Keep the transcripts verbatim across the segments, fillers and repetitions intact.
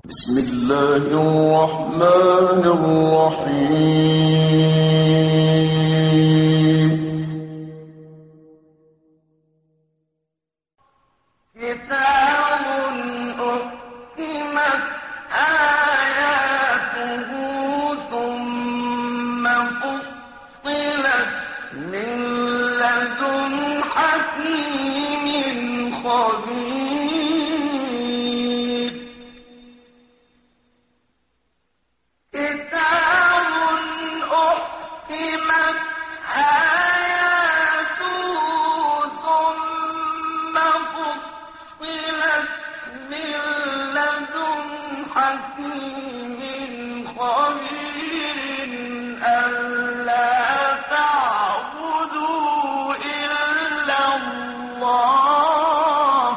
بسم الله الرحمن الرحيم. كتاب أحكمت آياته ثم فصلت من لدن حكيم خبير. كتاب أحكمت آياته ثم فصلت من لدن حكيم خبير ألا تعبدوا إلا الله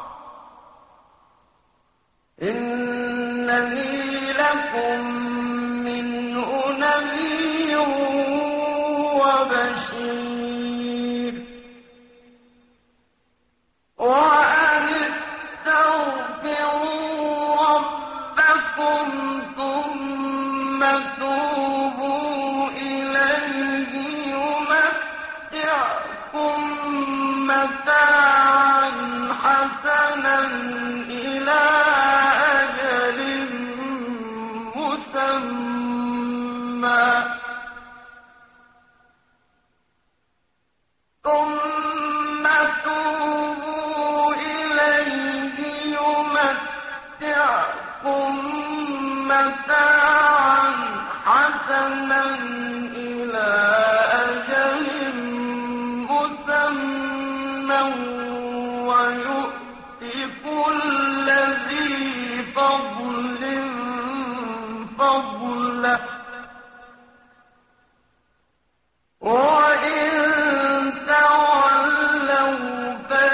إنني لكم منه نذير وبشير. وأن استغفروا ربكم ثم توبوا إليه يمتعكم متاعا حسنا إلى أجل مسمى ثم توبوا إليه يمتعكم متاعا حسنا إلى أجل مسمى ويؤت كل ذي فضل فضله. وإن تولوا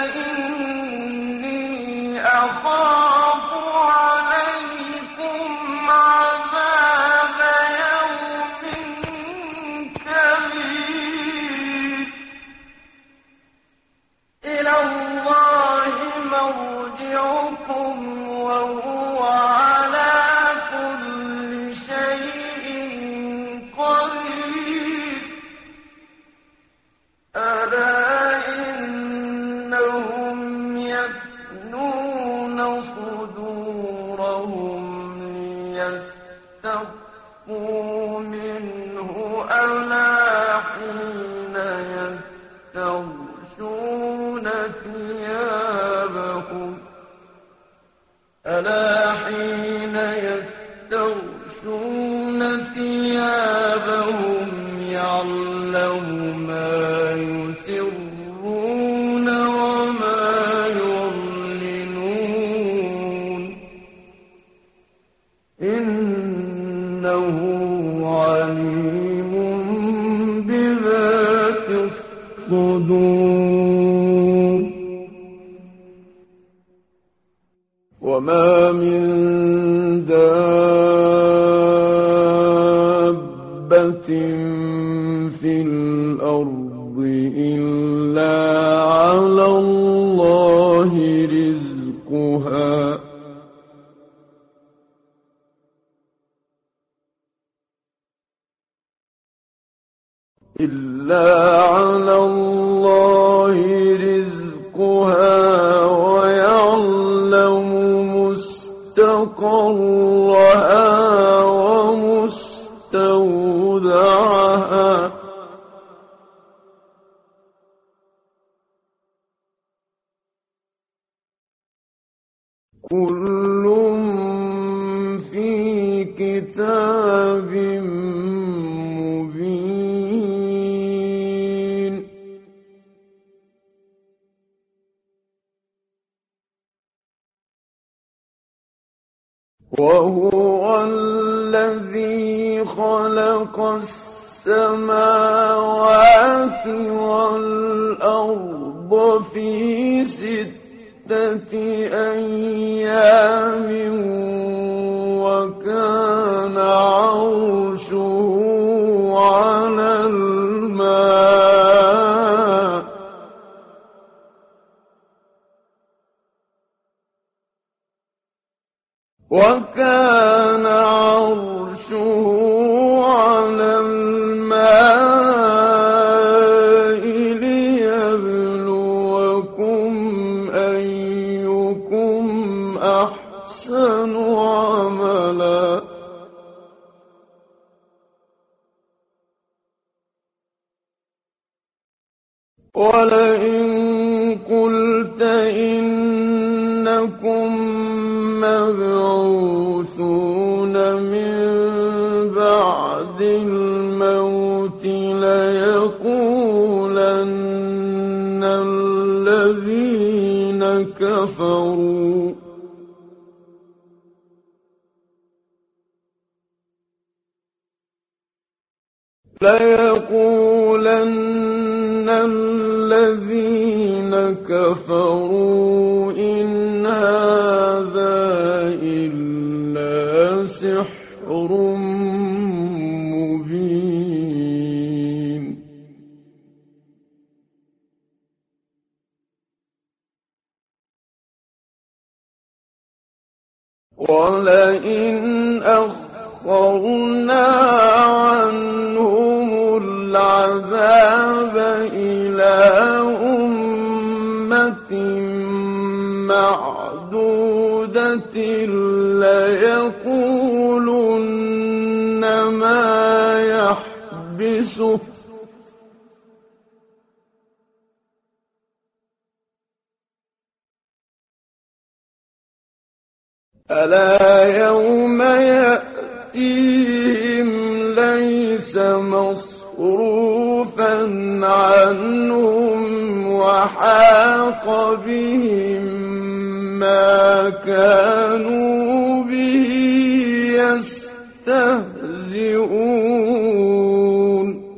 فإني أخاف عليكم عذاب يوم كبير. إلى الله مرجعكم وهو على كل شيء قدير. ألا إنهم يثنون صدورهم ليستخفوا منه ألا حين يستغشون ثيابهم ألا حين يستغشون ثيابهم يعلم ما يسرون وما يعلنون إنه عليم بذات الصدور. وما من دابة في الأرض إلا على الله رزقها إلا على الله رزقها ويعلم مستقرها ومستودعها كل في كتاب مبين. وهو الذي خلق السماوات والأرض في ستة أيام وكان عرشه على الماء وكان عرشه على الماء ليبلوكم أيكم أحسن عملا ولئن قلت إنكم مبعوثون من بعد الموت ليقولن الذين كفروا ليقولن الذين كفروا إن هذا إلا سحر مبين ولئن أخرنا عنهم العذاب إلى أمة معدودة ليقولن ما يحبسه ألا يوم يأتيهم ليس مصروفا عنهم وحاق بهم ما كانوا به يستهزئون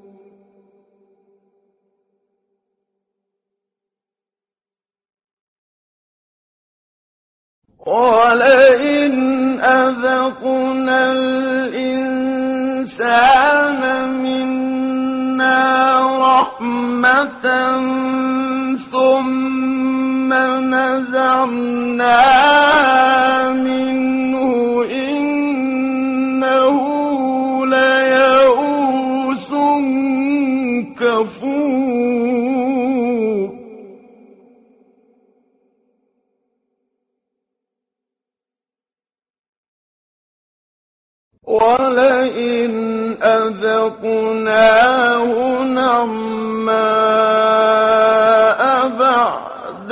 ولئن أذقنا الإنسان منا رحمة ثم نزعناها منه إنه ليئوس كفور ولئن أذقناه نعماء بعد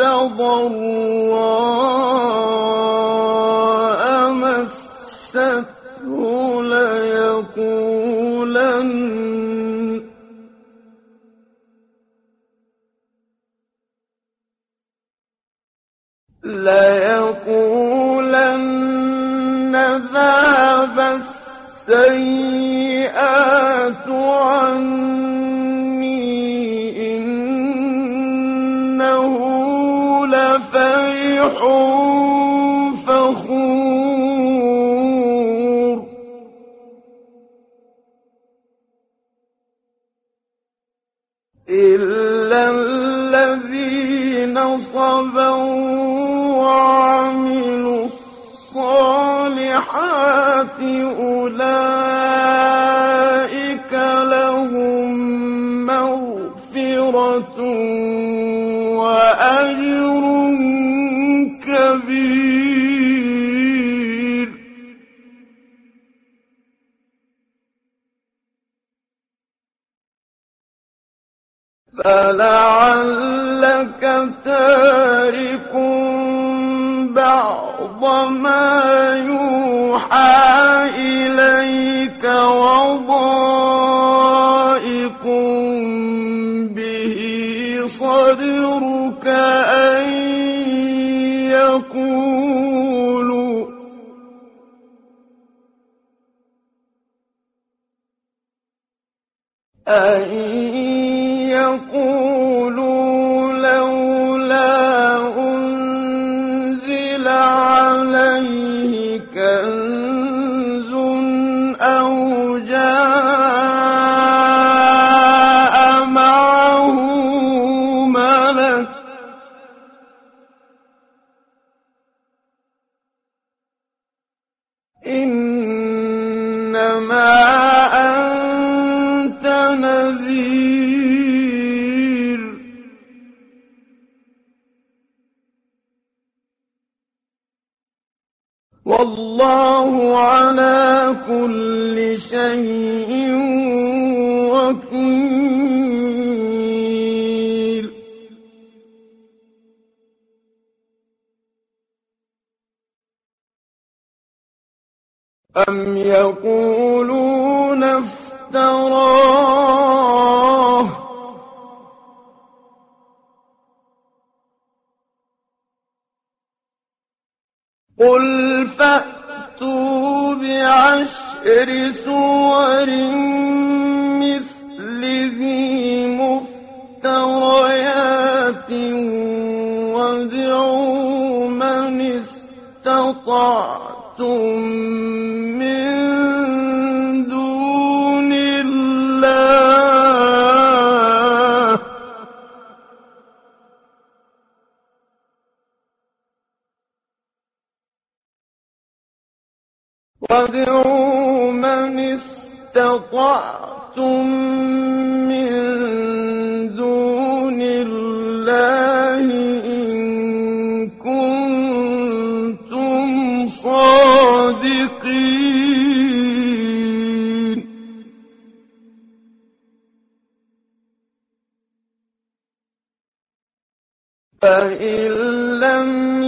ضراء مسته ليقولن ليقولن ذهب السيئات عني إنه لفرح فخور إلا الذين صبروا وعملوا الصالحات أولئك لهم مغفرة وأجر كبير فلعلك تارك بعض ما يوحى إليك وضائق به صدرك أن يقولوا أن يقولوا لولا أنزل عليه كنز أو جاء معه ملك إنما أنت نذير والله على كل شيء وكيل أم يقولون افتراه قل فأتوا بعشر سور مثله مفتريات وادعوا من استطعتم من دون الله وادعوا من استطعتم من دون الله إن كنتم صادقين فإن لم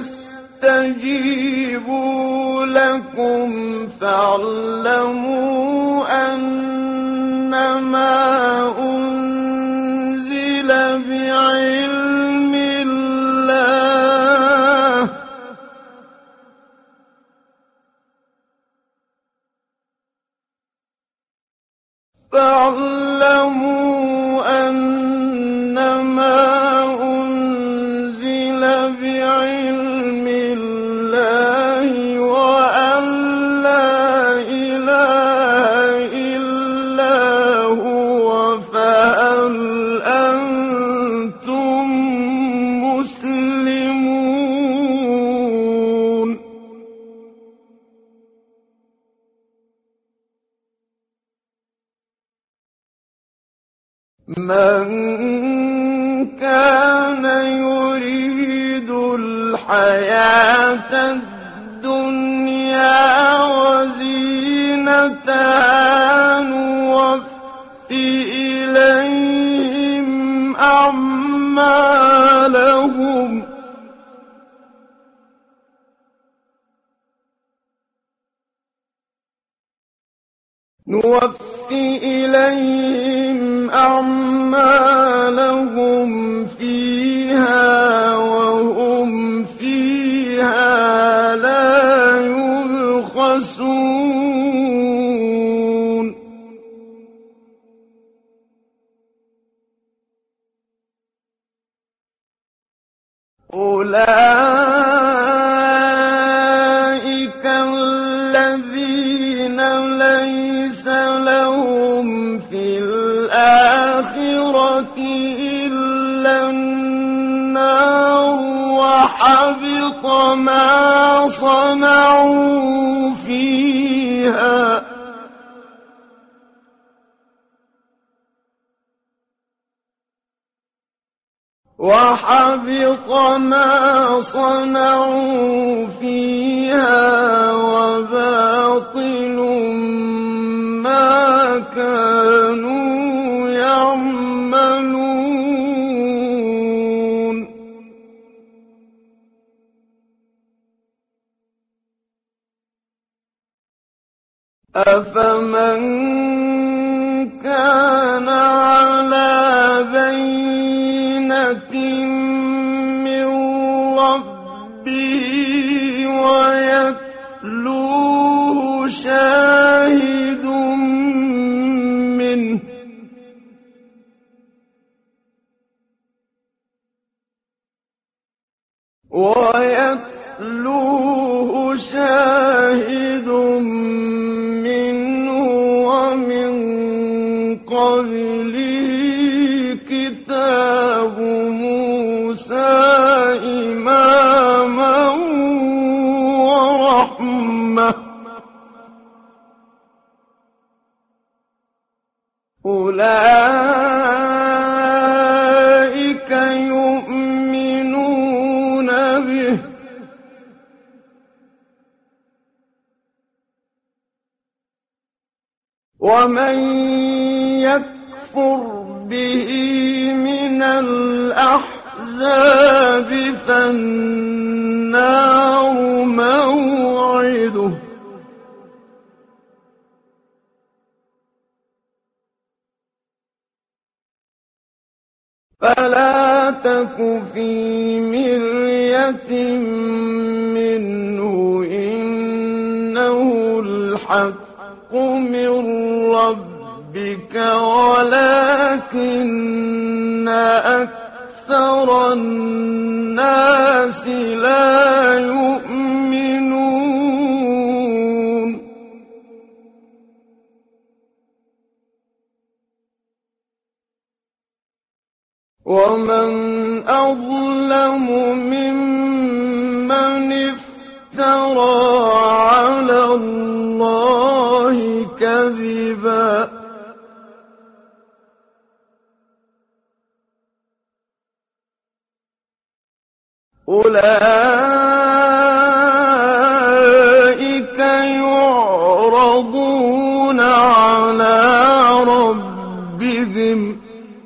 يستجيبوا لكم فاعلموا أنما أنزل بعلم الله فاعلموا أنما أنزل بعلم الله وأن لا إله إلا هو فهل أنتم مسلمون من كان يريد الحياة الدنيا وزينتها نوفِ إليهم أعمالهم نوفِ إليهم أعمالهم فيها وهم فيها لا يبخسون أولئك الذين ليس لهم في الآخرة إلا النار وحبط ما صنعوا فيها وحبط ما صنعوا فيها وباطل ما كانوا يعملون أفمن كان على بينة من ربه ويتلوه شاهد منه ويتلوه شاهد منه ومن قبله كتاب موسى إماما ورحمة أولئك يؤمنون به ومن يكفر به من الأحزاب فالنار موعده فلا تك في مرية منه إنه الحق من ربك ولكن أكثر الناس لا يؤمنون ومن أظلم ممن افترى على الله كذبا أولئك يعرضون على ربهم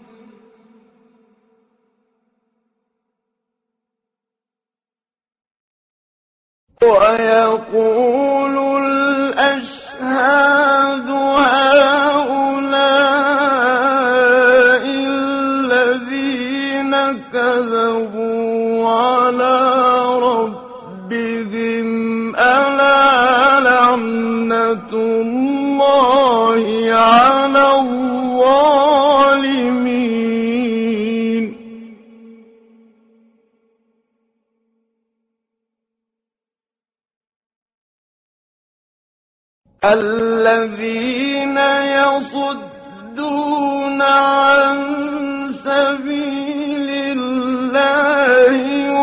ويقول الأشهاد هؤلاء الذين كذبوا على ربهم ألا لعنة الله على الظالمين الذين يصدون عن سبيل الله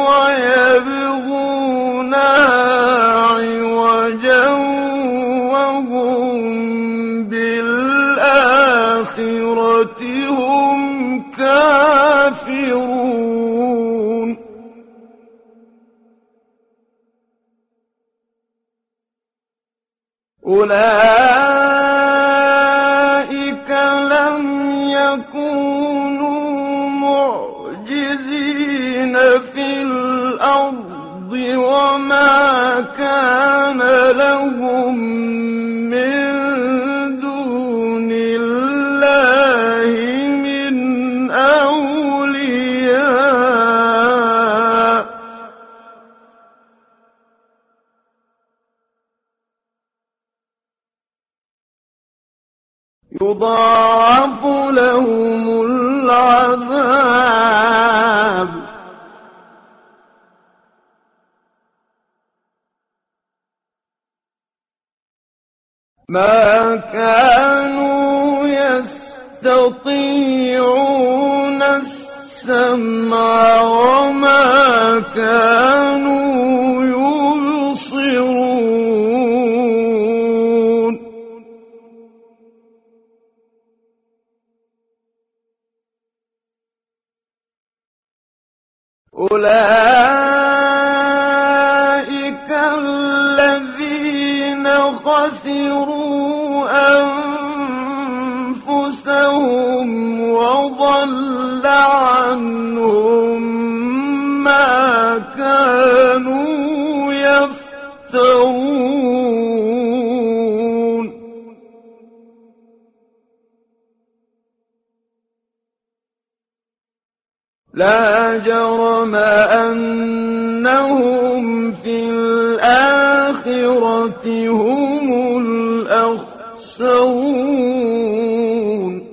ويبغونها عوجا وهم بالآخرة هم كافرون أولئك لم يكونوا معجزين في الأرض وما كان لهم من دون الله من أولياء يضاعف لهم العذاب ما كانوا يستطيعون السمع وما كانوا يبصرون أولئك الذين خسروا أنفسهم وضل عنهم ما كانوا يفترون لا جرم أنهم في الآخرة هم الأخسرون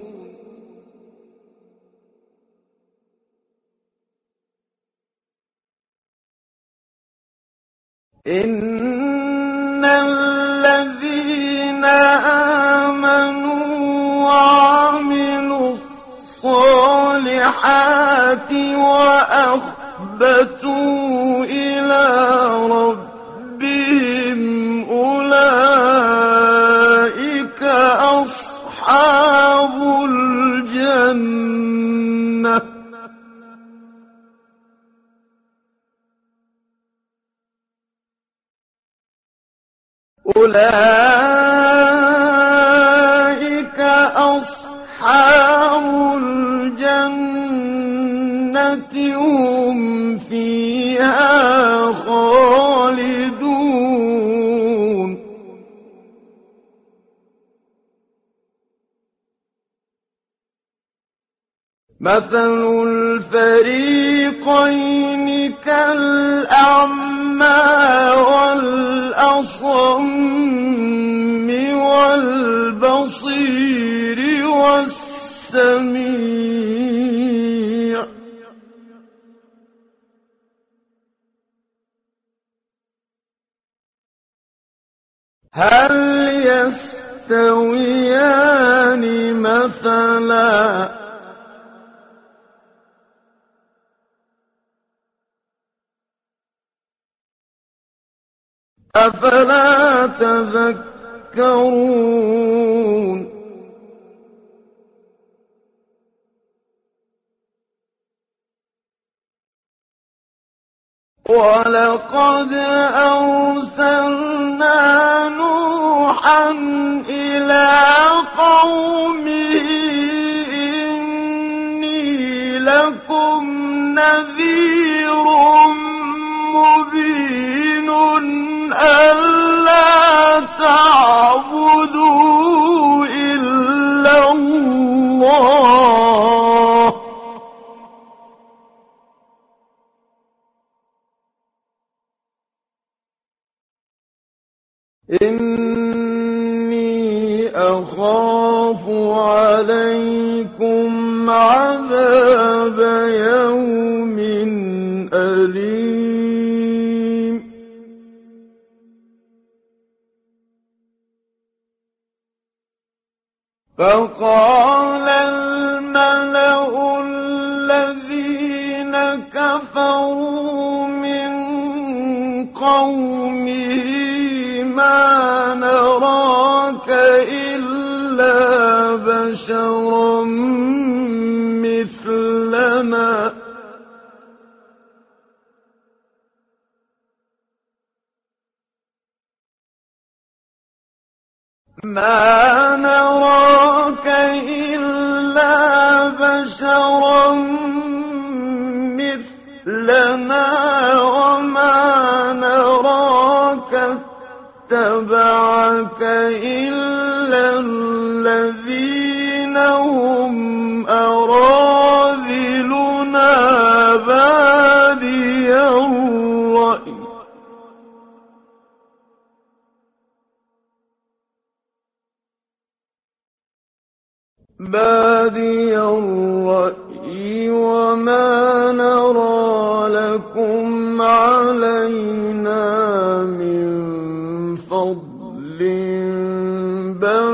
إن الذين آمنوا وعملوا الصالحات وأخبتوا إلى ربهم أولئك أصحاب أولئك أصحاب الجنة هم فيها خالدون مثل الفريقين كالأعمى والأصم والبصير والسميع هل يستويان مثلا أفلا تذكرون ولقد أرسلنا نوحا إلى قومه إني لكم نذير مبين ألا تعبدوا إلا الله إني أخاف عليكم عذاب يوم أليم فقال الملأ الذين كفروا من قومه ما نراك إلا بشرا مثلنا ما نراك إلا بشرا مثلنا وما نراك اتبعك إلا الذين هم أراذلنا بادي الرأي بادي الرأي وما نرى لكم علينا من فضل بل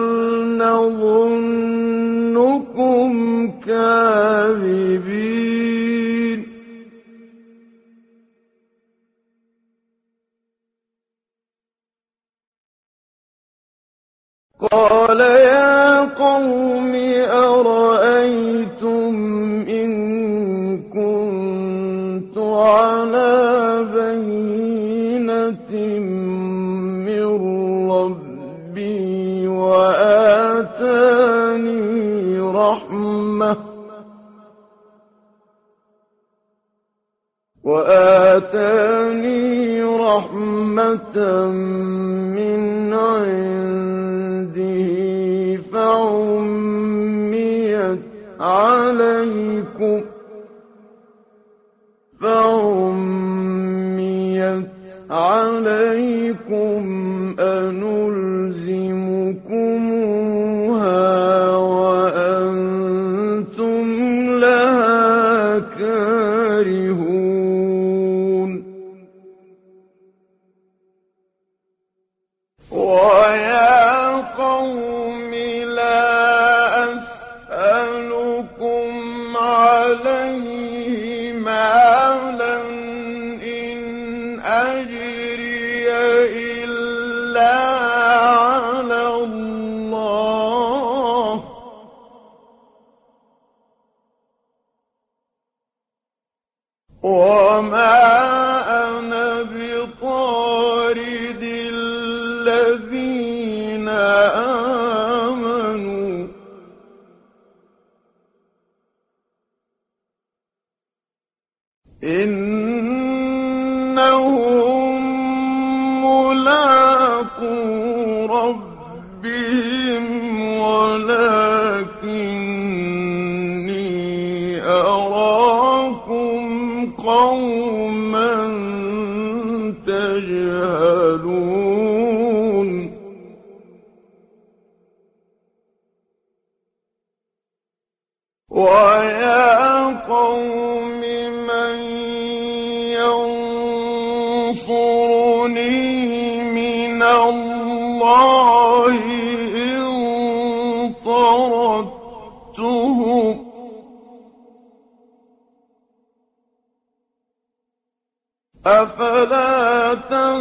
نظنكم كاذبين قال يا قوم أرأيتم إن كنت على بينة من ربي وآتاني رحمة وآتاني رحمة من عنده فعميت عليكم فعميت عليكم أنلزمكموها وأنتم لها كارهون ويا قوم لا أسألكم عليه مالا إن أجري إلا على الله وما أنا بطارد الذين خلقوا ربهم ولكني أراكم قوما تجهلون ويا قوم من ينصرني من الله إن طردتهم أفلا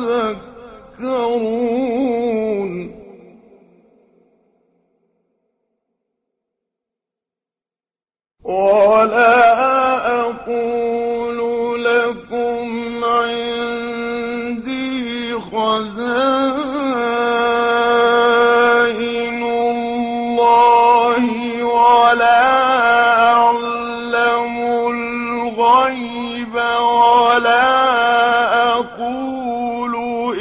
تذكرون ولا أقول لكم عندي خزائن الله ولا أعلم الغيب ولا أقول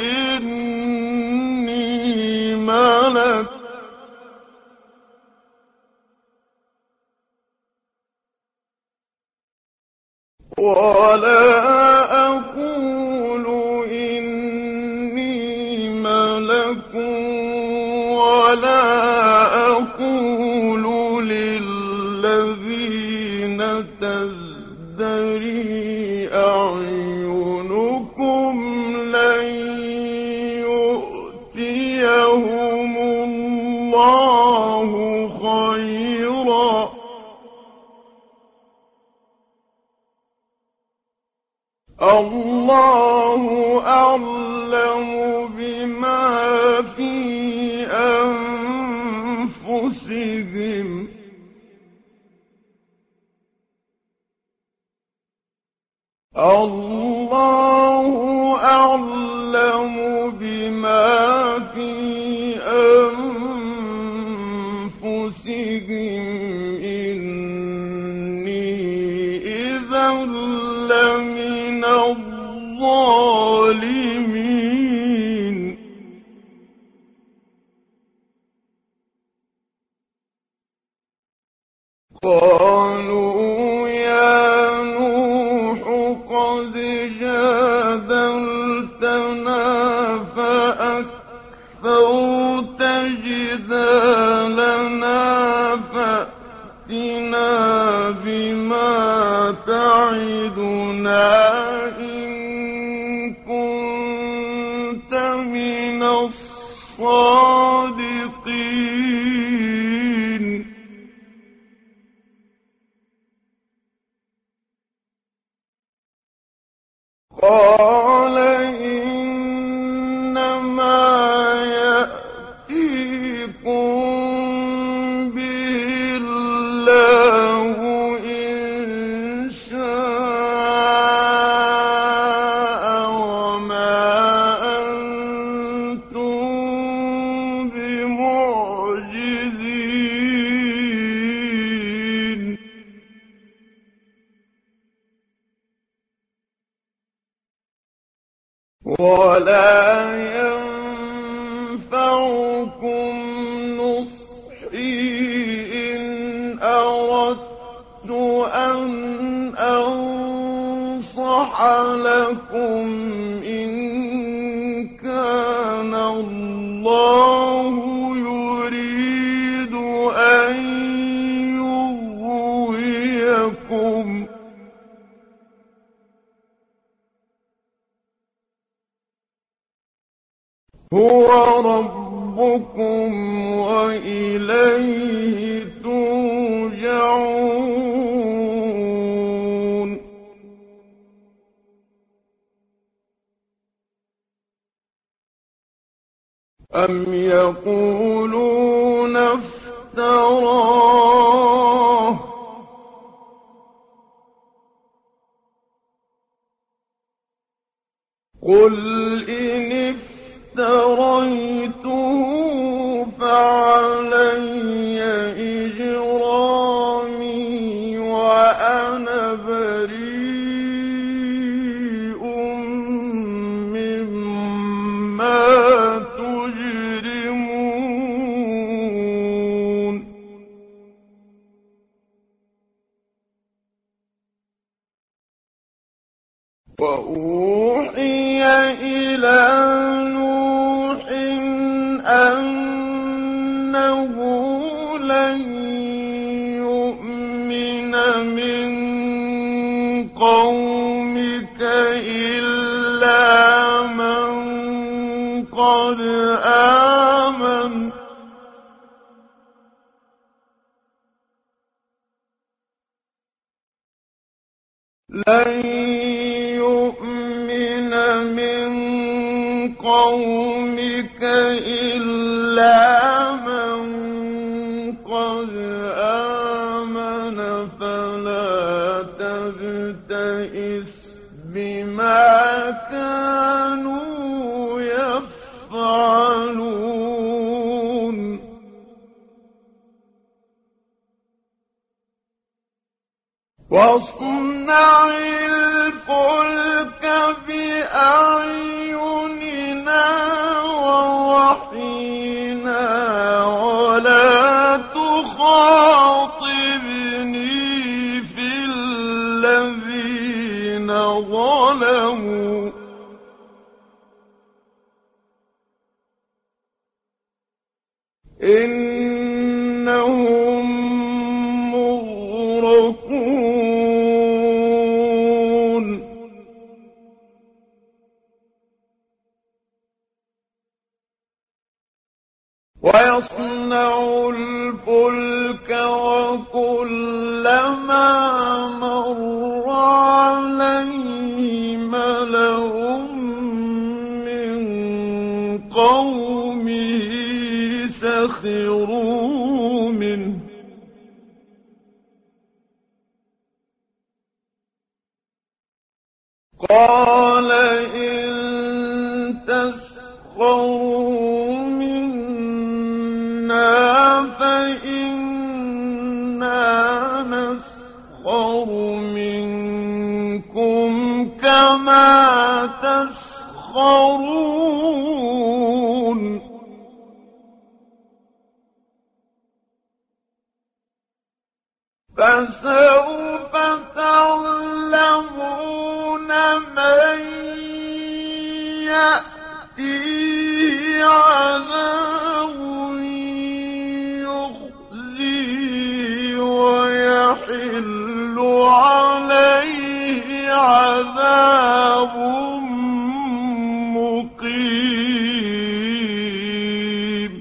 إني ملك ولا أقول إني ملك ولا أقول للذين تزدري أعينكم لن يؤتيهم الله خيرا الله أعلم بما في أنفسهم الله أعلم بما في أنفسهم إني إذا لمن الظالمين قالوا يا نوح قد جادلتنا فأكثرت جدالنا فأتنا بما تعدنا إن كنت من الصادقين قال إنما يأتيكم به الله إن شاء وما أنتم بمعجزين ولا ينفعكم نصحي إن أردت أن أنصح لكم إن كان الله يريد أن يغويكم هو ربكم وإليه ترجعون أم يقولون افتراه قل إن افتريته فعلي إجرامي وأنا بريء مما تشركون أنه لن يؤمن من قومك إلا من قد آمن لن يؤمن من قومك إلا من قد آمن فلا تبتئس بما كانوا يفعلون واصنع الفلك بأعيننا ووحينا ولا تخاطبني في الذين ظلموا إنهم مغرقون ويصنع الفلك وكلما مر عليه ملأ من قومه سخروا منه قال إن تسخروا منا فإنا نسخر منكم كما تسخرون فسوف تعلمون من يأتيه عذاب يخزيه ويحل عليه عذاب مقيم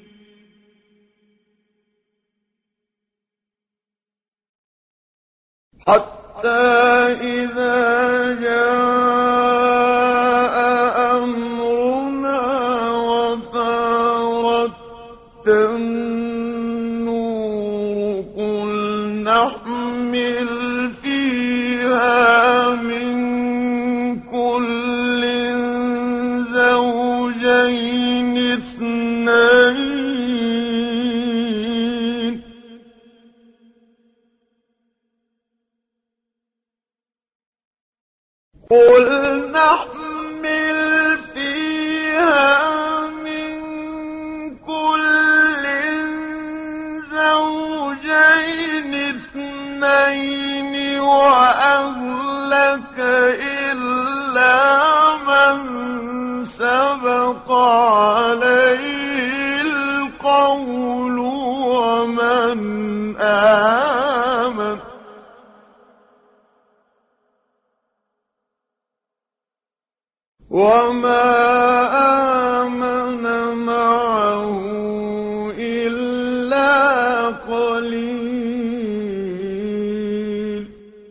حتى إذا جاء أمرنا وفارت النور قل نحمل فيها من كل زوجين اثنين قل نحمل فيها من كل زوجين اثنين وأهلك إلا من سبق عليه القول ومن آمن وما آمن معه إلا قليل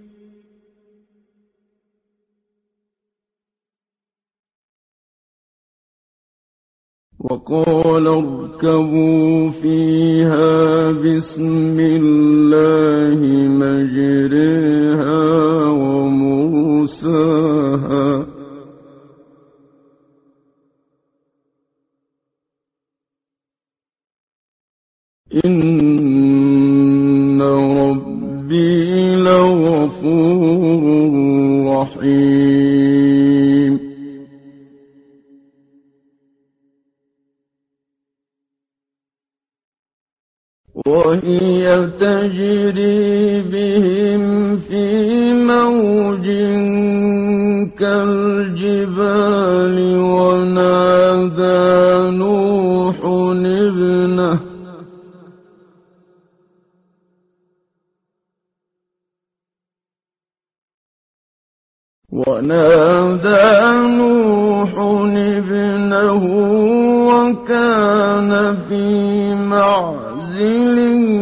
وقال اركبوا فيها بسم الله مجريها ومرساها إن ربي لغفور رحيم وهي تجري بهم في موج كالجبال ونادى نوح ابنه ونادى نوح ابنه وكان في معزل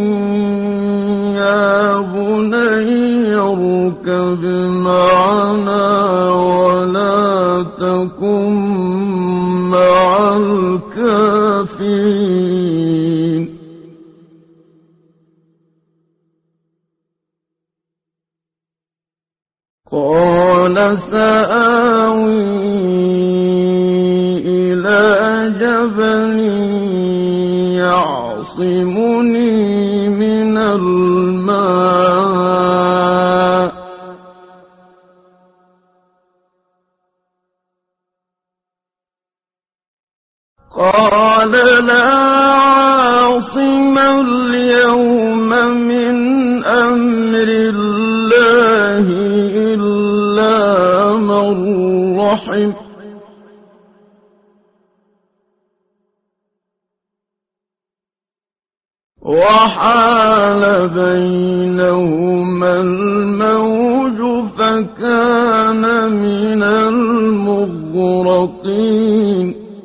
يا بني اركب معنا ولا تكن مع الكافرين قال سآوي إلى جبل يعصمني من الماء قال لا عاصم اليوم من أمر الله إلا من رحم وحال بينهما الموج فكان من المغرقين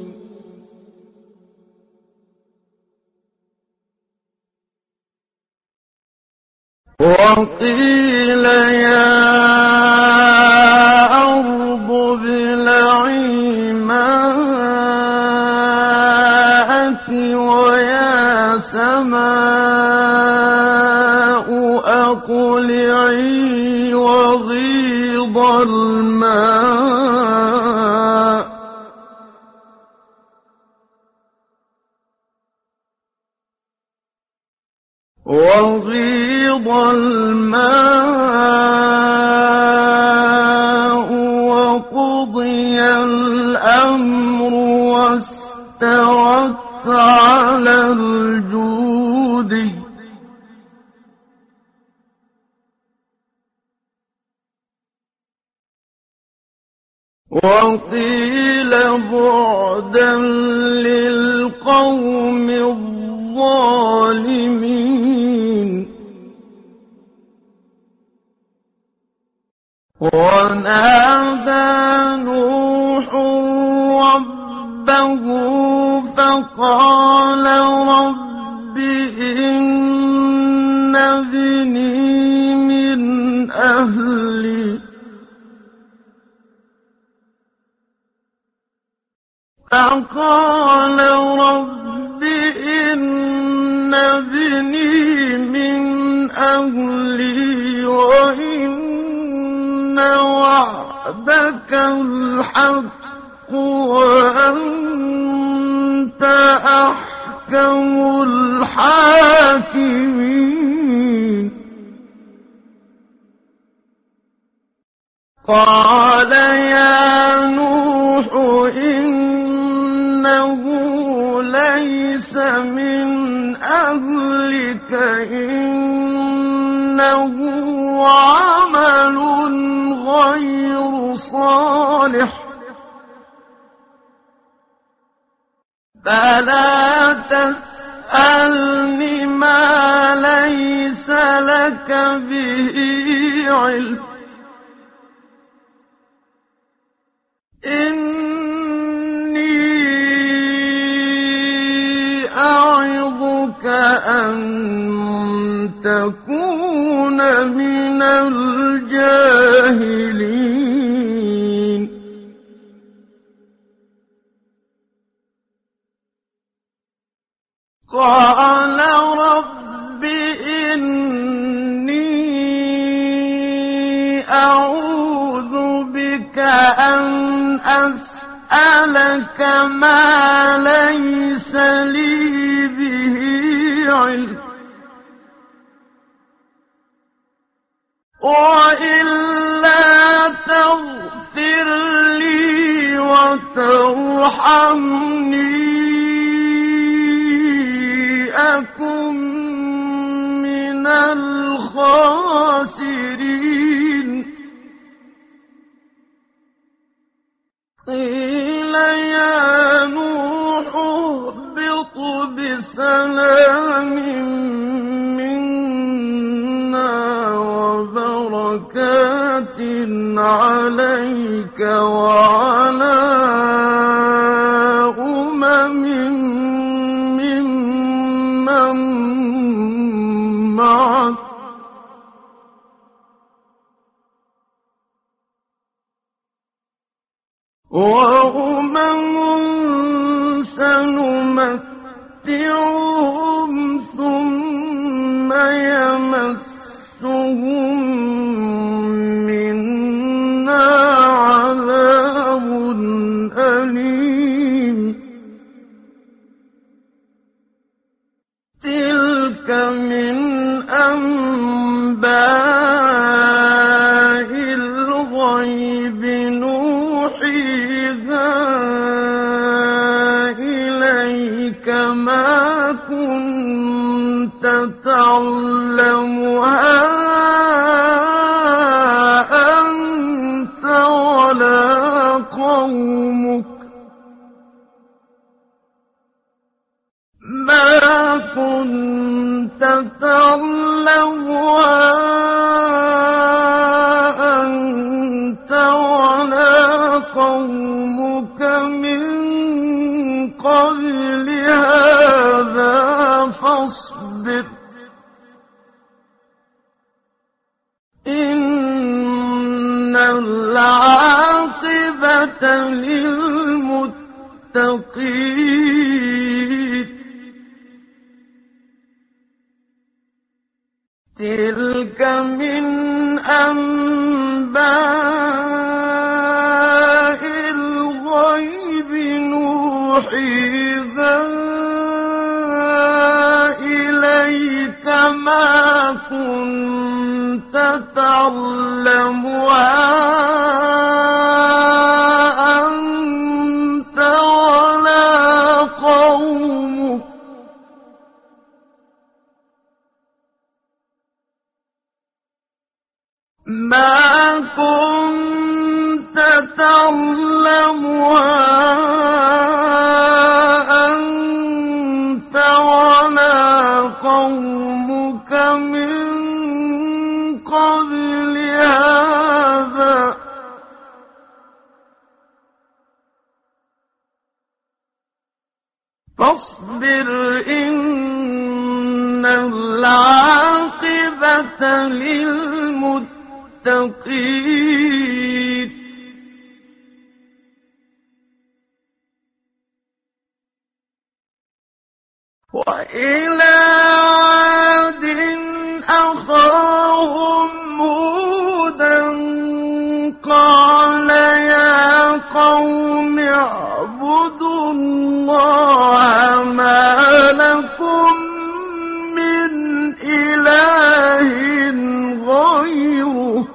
وقيل يا أرض ابلعي ماءك ويا سماء أقلعي وغيض الماء وغيض الماء وقضي الأمر واستوت على الجود وقيل بعدا للقوم الظالمين ونادى نوح ربه فقال رب إن ابني من أهلي فقال رب إن ابني من أهلي وإن وعدك الحق وأنت أحكم الحاكمين قال يا نوح إنه ليس من أهلك إنه عمل غير صالح فلا تسألني ما ليس لك به علم إني أعظك أن تكون من الجاهلين قال رب إني أعوذ بك أن أسألك ما ليس لي به علم وإلا تغفر لي وترحمني أكن بسلام منا وبركات عليك وعلى أمم ممن معك وأمم سنمتعهم ثم يمسهم منا عذاب أليم تلك من أنباء الغيب نوحيها إليك ما كنت تعلمها أنت ولا قومك ما كنت تعلمها أنت ولا قومك من قبل هذا فاصبر إن العاقبة للمتقين تلك من أنباء الغيب نوحيها إليك ما كنت تعلمها أنت ولا قومك ما كنت تعلمها أنت ولا قومك من قبل هذا فاصبر إن العاقبة للمتقين وإلى عاد أخاهم هودا قال يا قوم اعبدوا الله ما لكم من إله غيره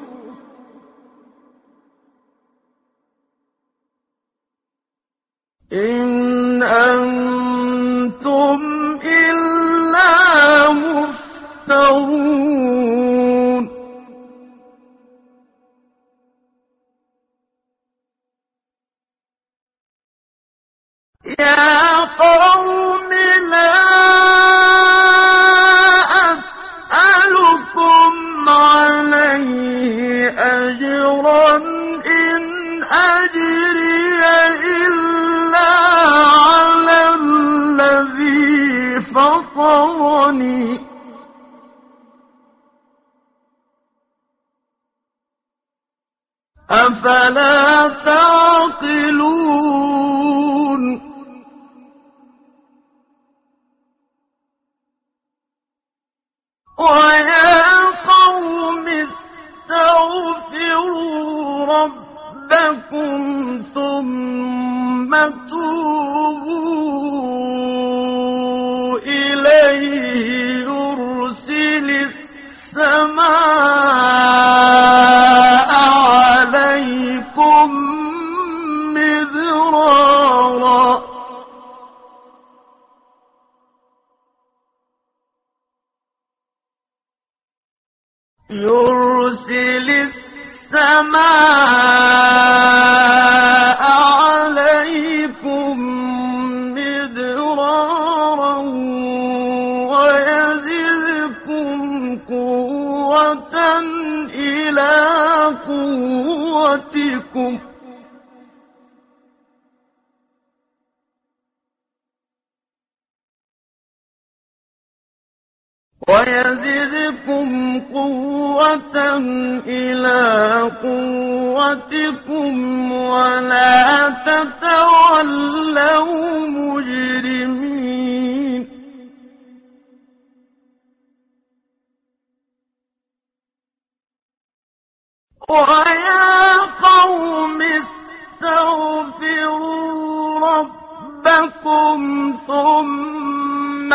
إن أنتم إلا مفترون يا قوم لا أسألكم عليه أجرا إن أجري إلا على الذي فطرني أفلا تعقلون ويا قوم استغفروا ربكم ثم توبوا إليه يرسل السماء عليكم مدرارا يرسل السماء عليكم مدرارا قوة إلى قوتكم ويزدكم قوة إلى قوتكم ولا تتولوا مجرمين ويا قوم استغفروا ربكم ثم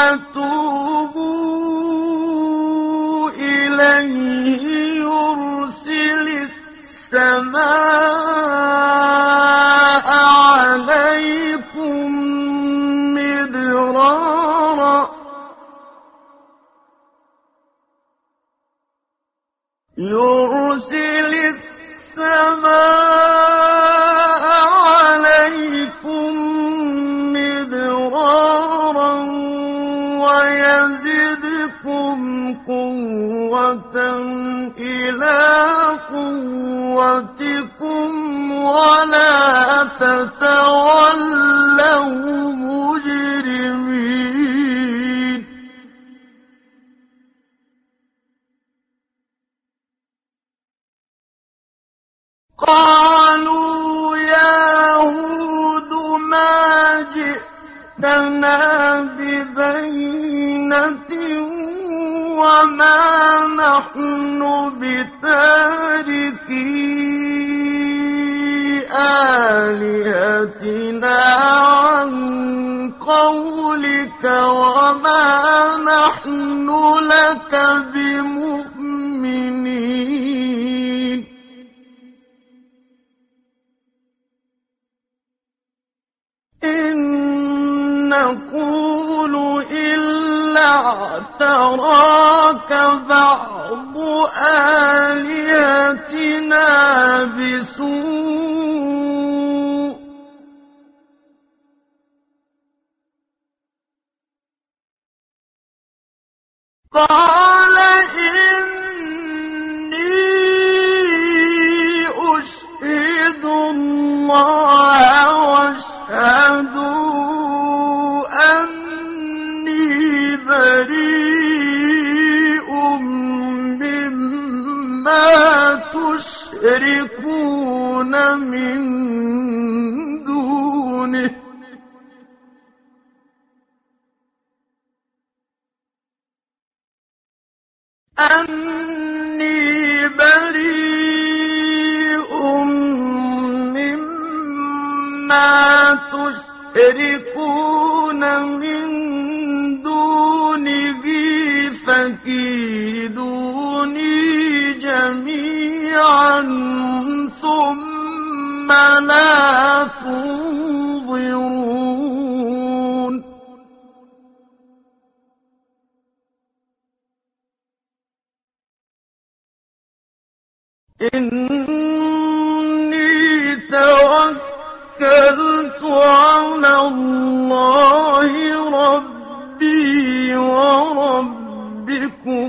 توبوا إليه يرسل السماء عليكم مدرارا يرسل السماء عليكم مدرارا ويزدكم قوة إلى قوتكم ولا تتولوا مجرمين قالوا يا هود ما جئتنا ببينة وما نحن بتاركي آلهتنا عن قولك وما نحن لك بمؤمنين إن نقول إلا اعتراك بعض آلهتنا بسوء قال إني أشهد الله واشهدوا أني بريء مما تشركون من دونه أني بريء مما تشركون من دونه فكيدوني جميعا ثم لا تنظرون إني توكلت على الله ربي وربكم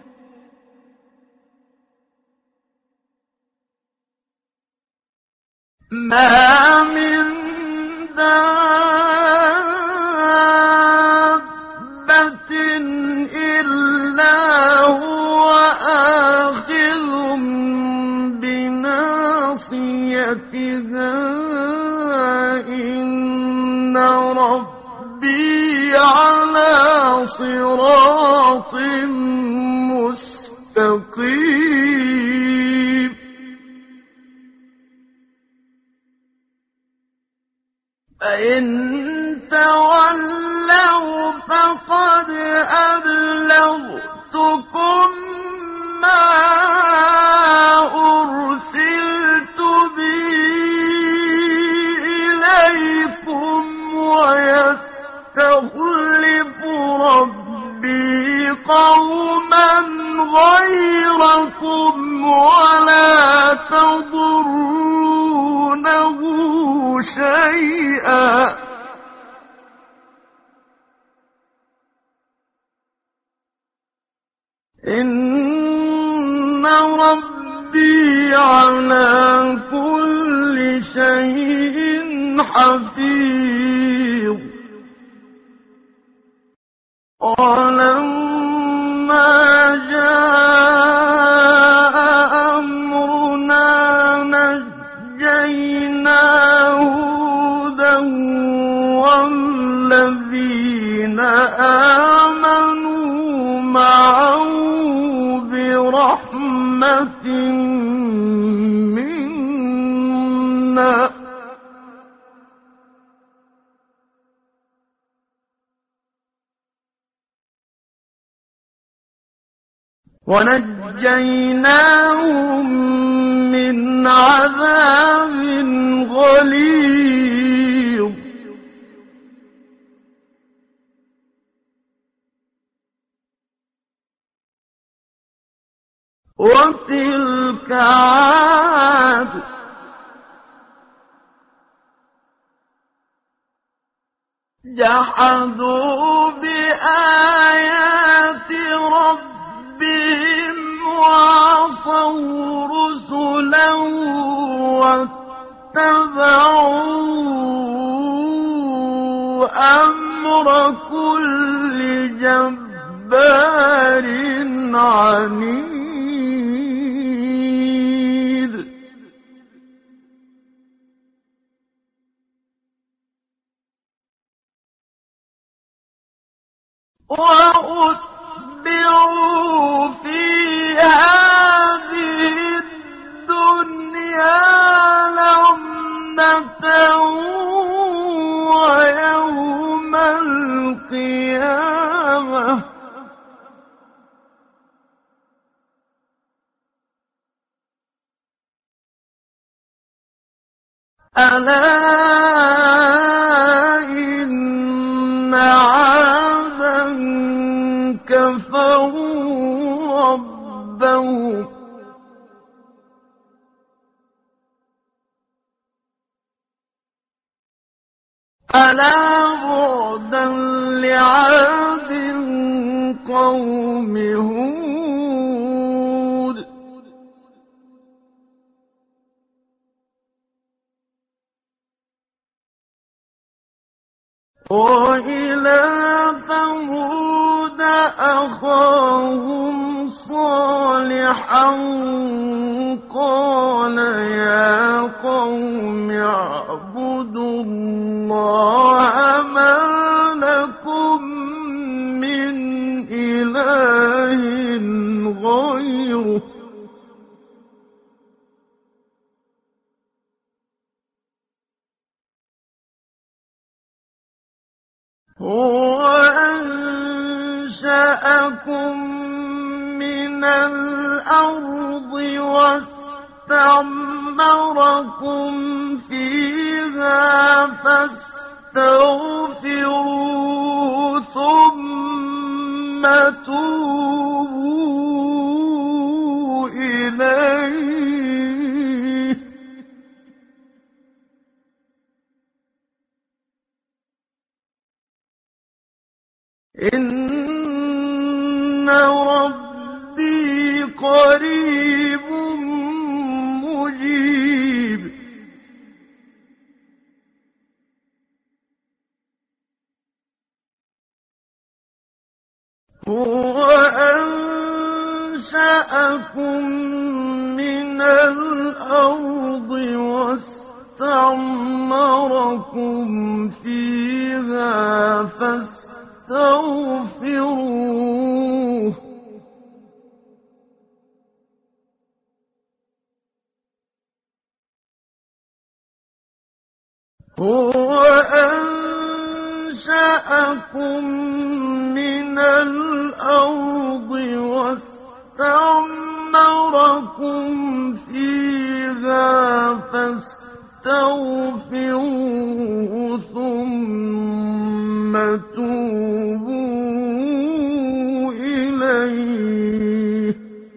ما من دابة إلا هو آخذ بناصيتها إن ربي على صراط مستقيم فإن تولوا فقد أبلغتكم ما أرسلت به إليكم ويستخلف ربي قوما غيركم ولا تضرونه شيئا إن ربي على كل شيء حفيظ ولما جاء أمرنا نجينا هودا والذين آمنوا معه برحمة منا ونجيناهم من عذاب غليظ وتلك عاد جحدوا بآيات ربهم وعصوا رسلا واتبعوا أمر كل جبار عنيد وأتبعوا في هذه الدنيا لعنة ويوم القيامة ألا إن عادا كفروا ربهم ألا بعدا لعاد قوم هود وإلى ثمود أخاهم صالحا قال يا قوم اعبدوا الله ما لكم من إله غيره هو أنشأكم من الأرض واستعمركم فيها فاستغفروه ثم توبوا إليه إن ربي قريب مجيب هو أنشأكم من الأرض واستعمركم فيها فاستغفروه هو أنشأكم من الأرض واستعمركم فيها فاستغفروه ثم توبوا إليه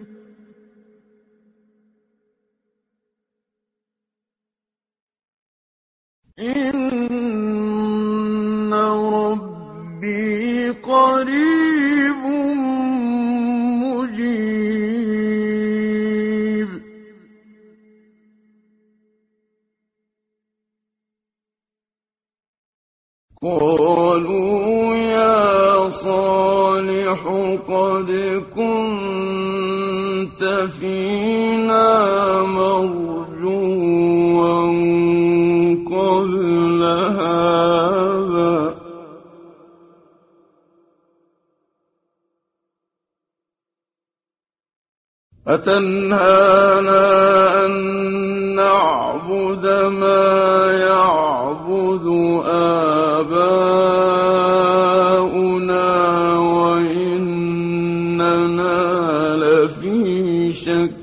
إن ربي قريب مجيب صالح قد كنت فينا مرجوا قبل هذا أتنهانا أن نعبد ما يعبد آباؤنا وإننا لفي شك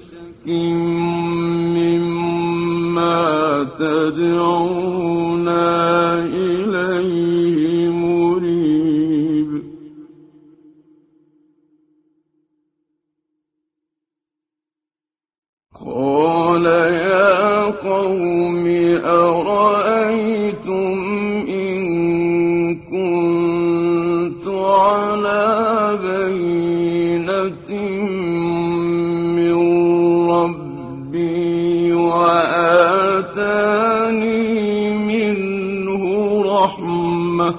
مما تدعونا إليه مريب قال يا قوم أرأيتم إن كنت على بينة من ربي وآتاني منه رحمة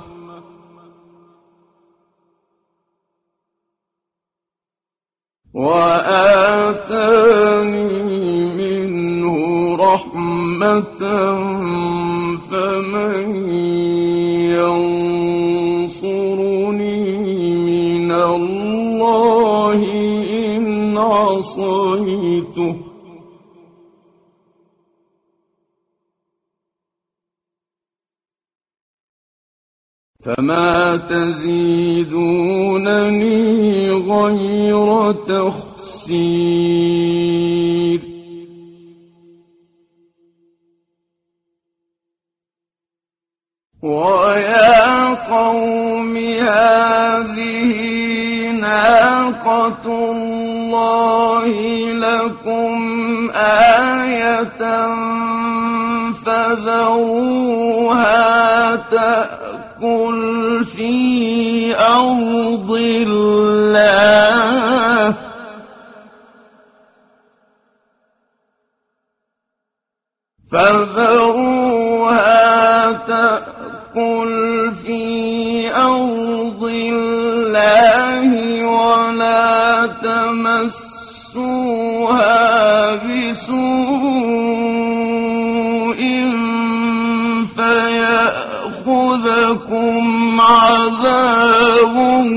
وآتاني منه رحمة فمن ينصرني من الله إن عصيته فما تزيدونني غير تخسير ويا قوم هذه ناقة الله لكم آية فذروها تأكل في أرض الله فذروها تأكل في أرض الله ولا تمسوها بسوء فيأخذكم عذاب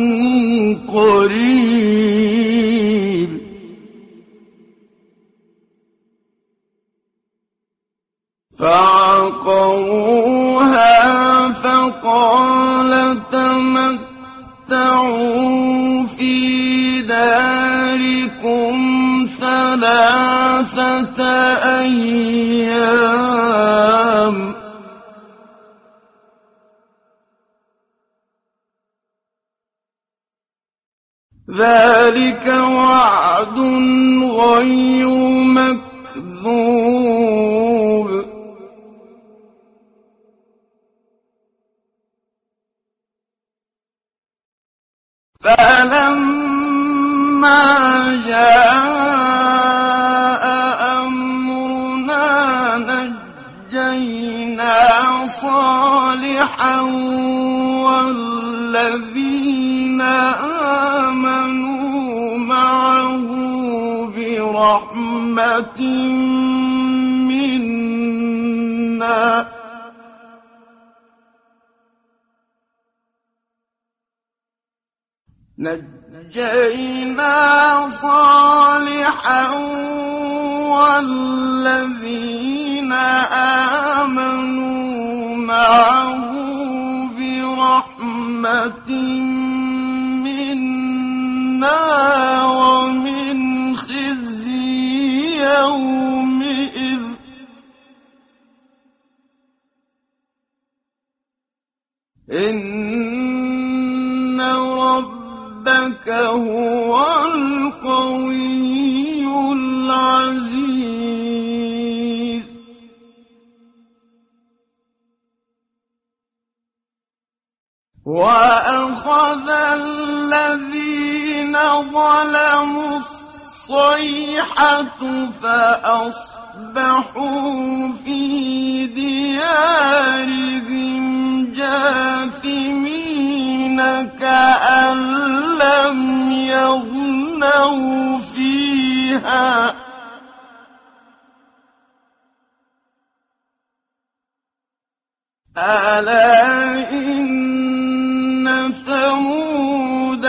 قريب فعقروها فقال تمتعوا في داركم ثلاثة أيام ذلك وعد غير مكذوب فلما جاء أمرنا نجينا صالحا والذين آمنوا معه برحمة منا نجينا صالحا والذين آمنوا معه برحمة منا ومن خزي يومئذ إن ربك هو القوي العزيز وأخذ الذين ظلموا الصيحة فأصبحوا في ديارهم جاثمين كأن لم يغنوا فيها ألا إن ثمود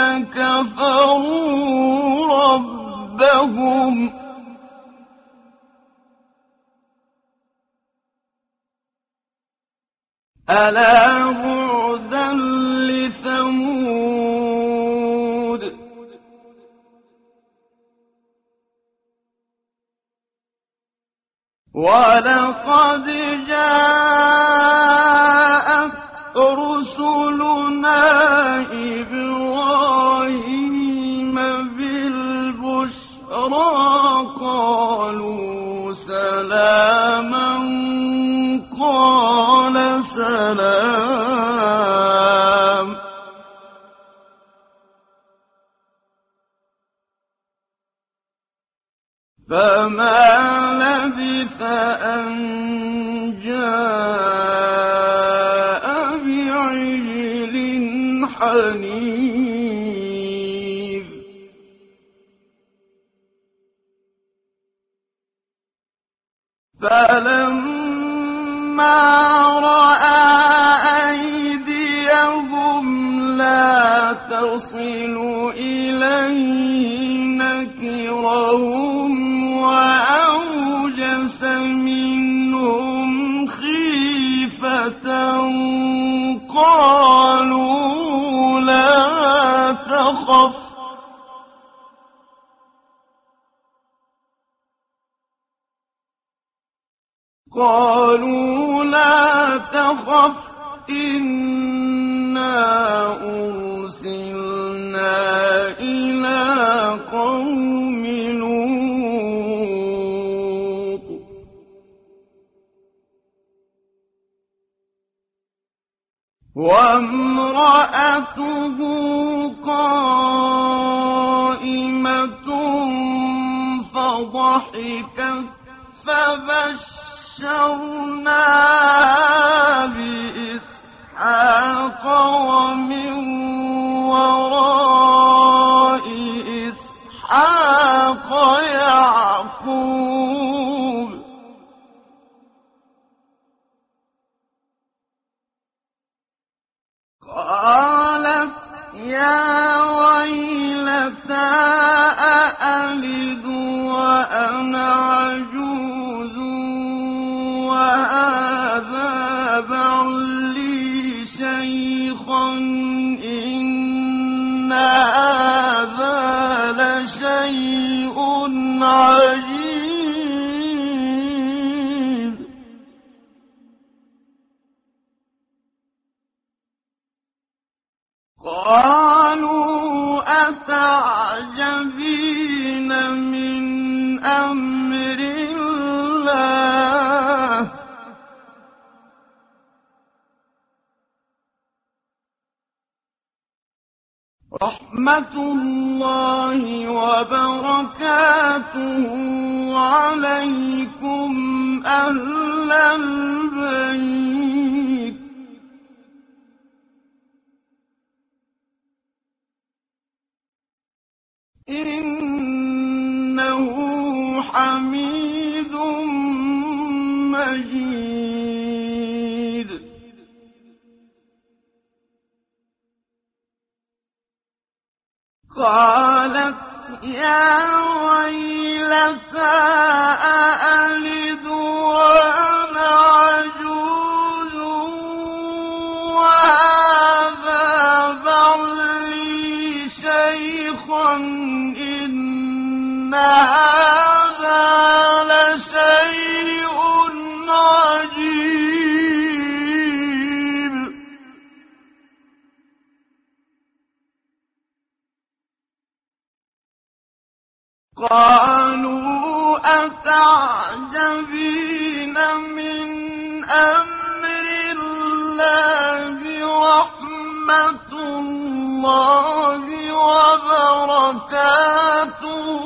كفروا ربهم ألا بعدا لثمود ولقد جاءت رسلنا إبراهيم بالبشرى قالوا سلاما قال سلام فما لبث أن جاء بعجل حنيذ فلما رأى أيديهم لا تصل إليه نكرهم وأوجس منهم خيفة قالوا لا تخف قالوا لا تخف إنا أرسلنا إلى قوم لوط وامرأته قائمة فضحكت فبشرناها بإسحاق ومن وراء إسحاق يعقوب قالت يا ويلتى أألد وأنا عجوز وهذا بعلي شيخا إن هذا لشيء عجيب قالوا أتعجبين من أمر الله رحمة الله وبركاته عليكم أهل البيت إنه حميد مجيد قالت يا ويلتى أألد وأنا عجوز وهذا بعلي شيخا إن هذا لشيء عجيب قالوا أتعجبين من أمر الله رحمة الله وبركاته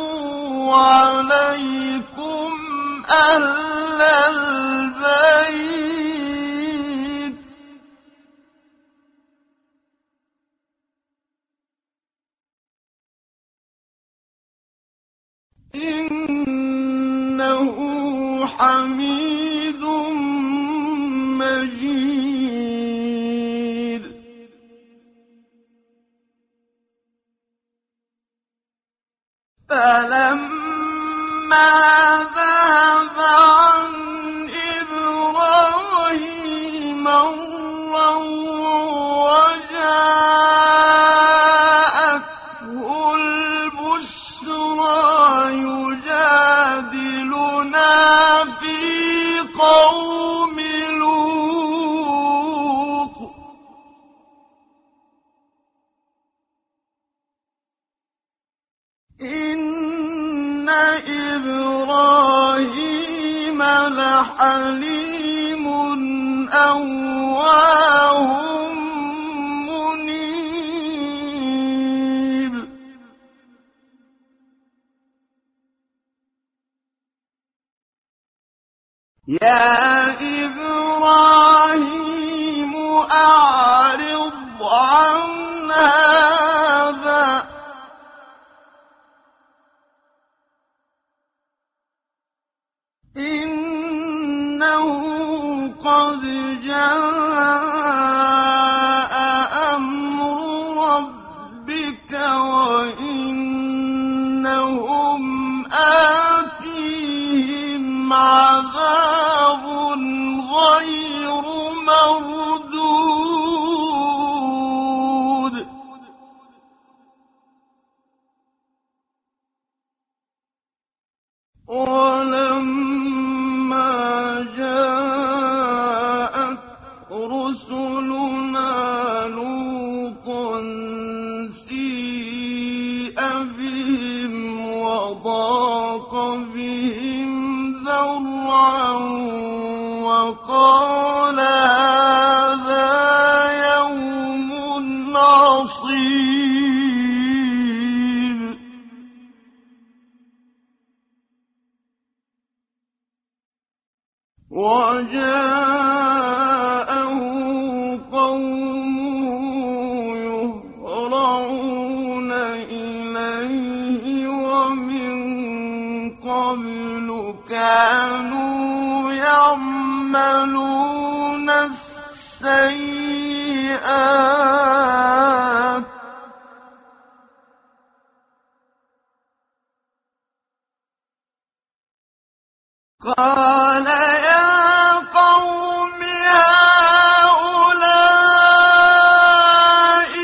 عليكم أهل البيت. حميد مجيد. فلما ذهب عن إبراهيم الروع وجاءته البشرى يجادلنا في قوم لوط إن إبراهيم لحليم أواه منيب. يا إبراهيم أعرض عن هذا إنه قد جاء أمر ربك وإنهم آتيهم عذاب غير مردود. ولما جاءت رسلنا لوطا سيء بهم وضاق بهم ذرعا وقال هذا يوم عصيب. وجاءه قومه يهرعون إليه ومن قبل كانوا يعملون السيئات قال يا قوم هؤلاء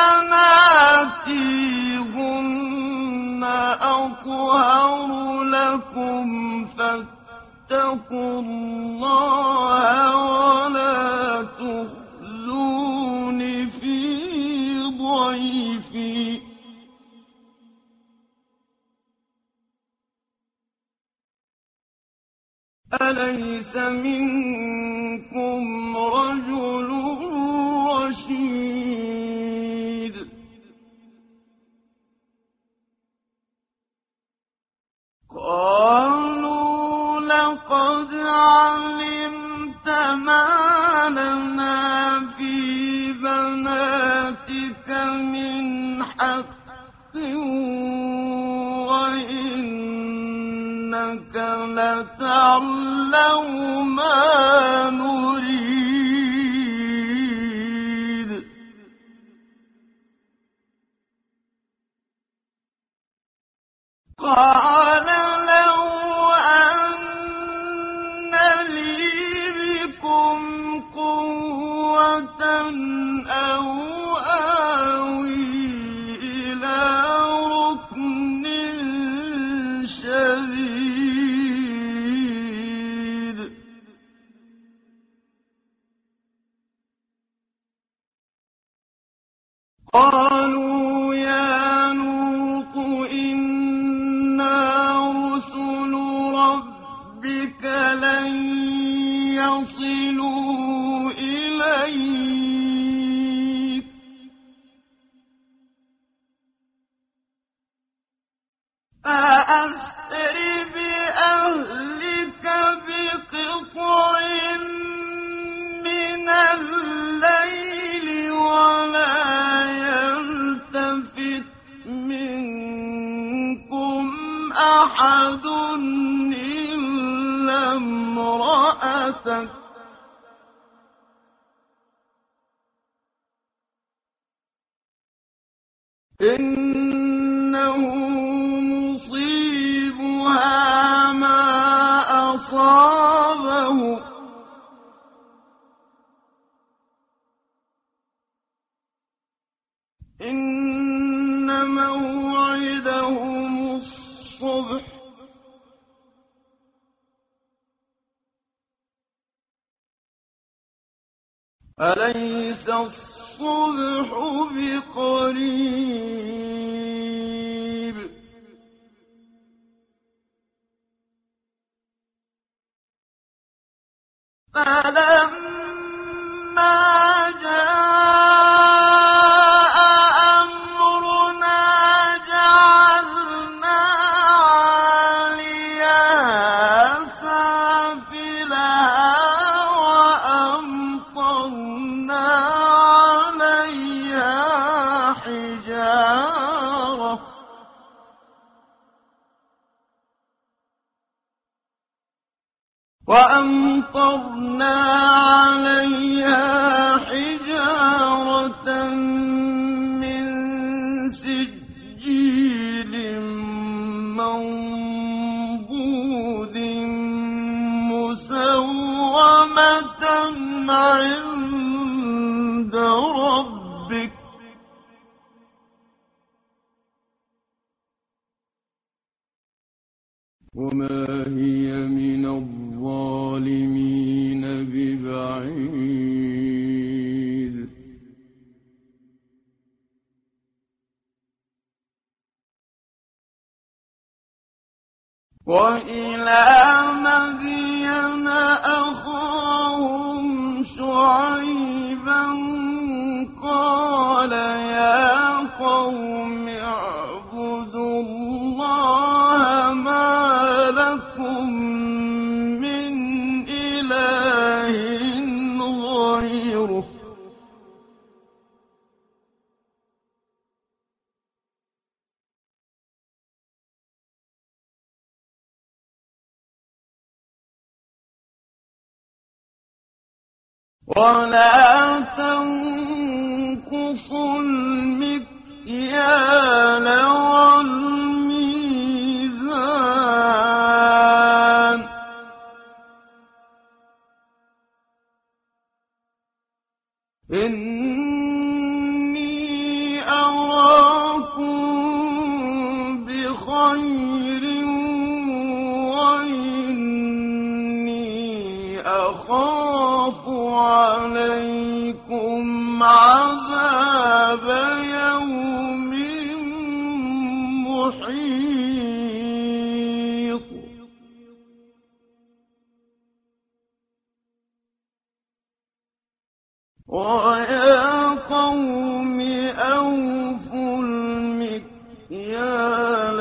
بناتي هن أطهر لكم فاتقوا الله ولا تخزون في ضيفي. أليس منكم رجل رشيد. قالوا لقد علمت ما لنا في بناتك من حق وإنك لتعلم ما نريد. قال لو أن لي بكم قوة أو آوي إلى ركن شديد. قالوا يا لوط إنا رسل ربك لن يصلوا إليك فأسر بأهلك بقطع من الليل ولا يلتفت منكم أحد إلا أمتك إنه مصيبها ما أصابه إن موعدهم الصبح أليس الصبح بقريب فلما جاء أمرنا جعلنا عاليها سافلها وأمطرنا عليها حجارة وأمطرنا عليها حجارة من سجيل منضود مسومة عند ربك وما هي من الظالمين ببعيد وإلى مدين أخاهم شعيبا قال يا قوم اعبدوا الله ما لكم من إله غيره ولا تنقصوا المكيال والميزان إني أراكم بخير وإني أخاف عليكم عذاب يوم محيط ويا قوم أوفوا المكيال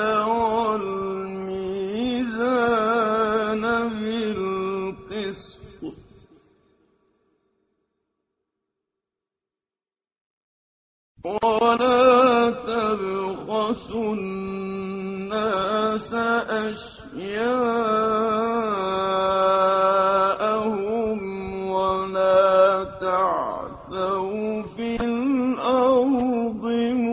والميزان بالقسط ولا تبخسوا الناس أشياءهم ولا تعثوا في الأرض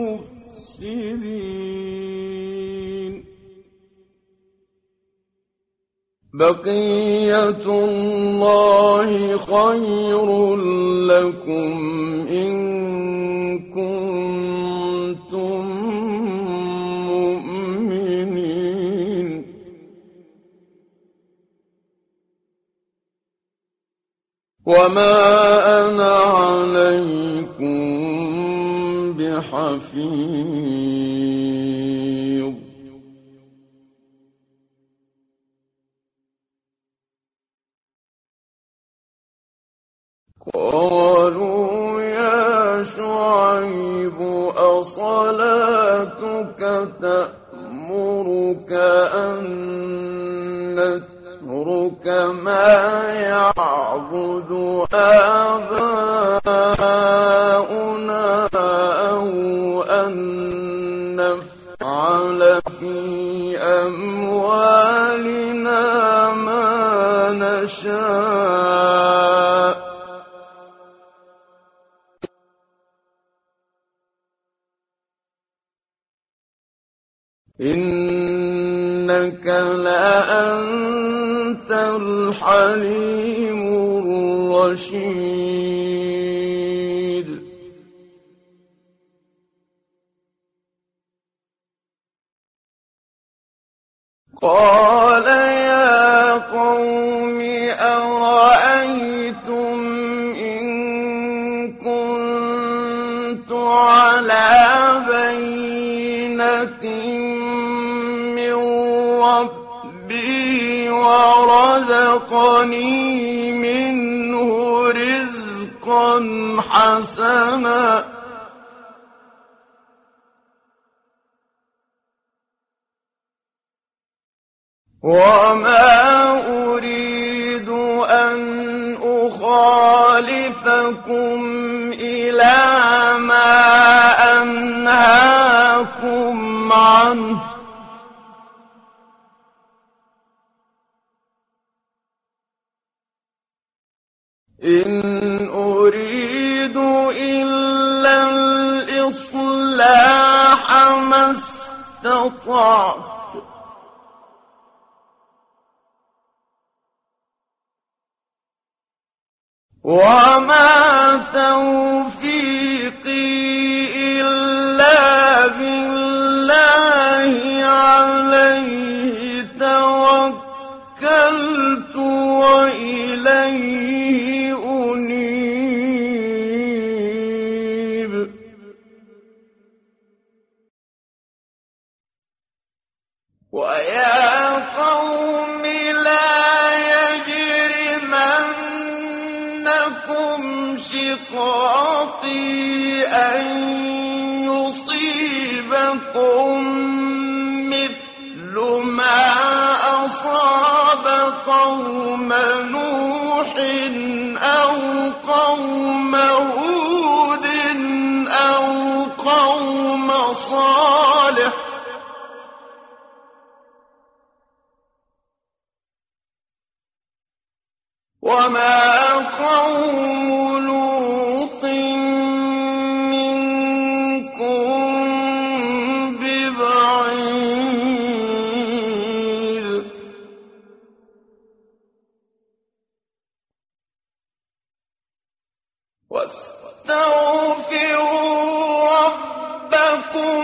مفسدين بقية الله خير لكم إن كنتم مؤمنين وما أنا عليكم بحفيظ قالوا يا شعيب أصلاتك تأمرك أن نترك ما يعبد آباؤنا أو أن نفعل في أموالنا ما يشاء إنك لأنت الحليم الرشيد قال يا قوم أرأيتم إن كنت على بينة من ربي ورزقني منه رزقا حسنا وما أريد أن أخالفكم إلى ما أنهاكم عنه إن أريد إلا الإصلاح ما استطعت وما توفيقي إلا بالله عليه توكلت وإليه أنيب ويا قوم لا يجرمنكم شقاقي أن يصيبكم مثل ما أصاب قوم نوح أو قوم هود أو قوم صالح وما قوم لوط منكم ببعيد واستغفروا ربكم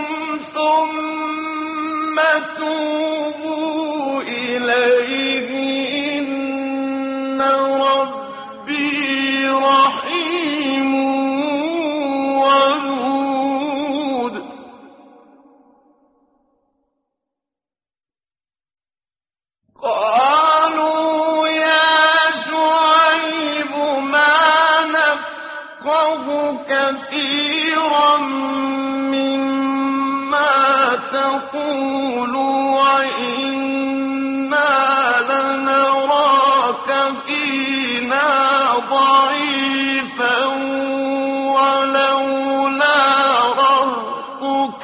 ثم توبوا إليه إن ربي رحيم ودود قالوا يا شعيب ما نفقه كثيرا مما تقول وإنا لنراك فينا ضعيفا ولولا رهطك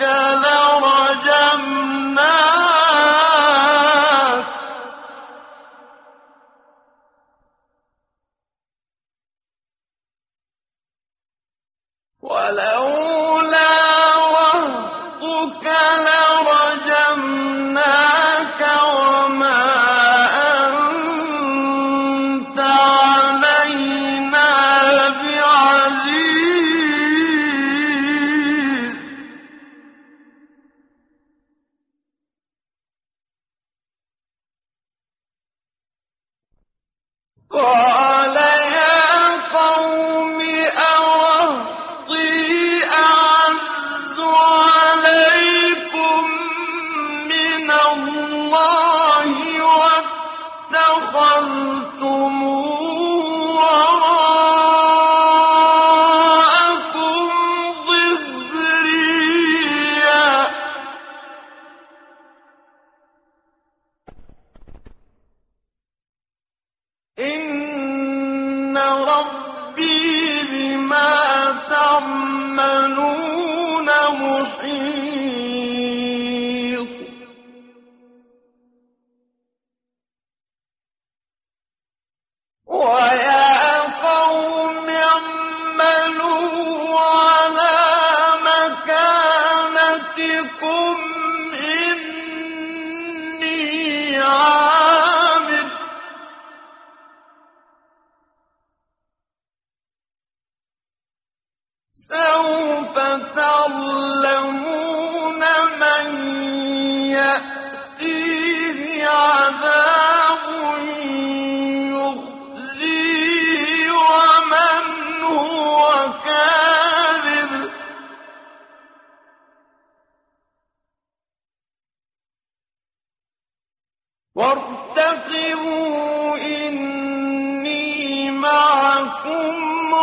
لرجمناك ولولا رهطك لرجمناك وما أنت علينا بعزيز قال يا قوم أرهطي أعز عليكم من الله واتخذتموه وراءكم ظهريا إن وارتقبوا إني معكم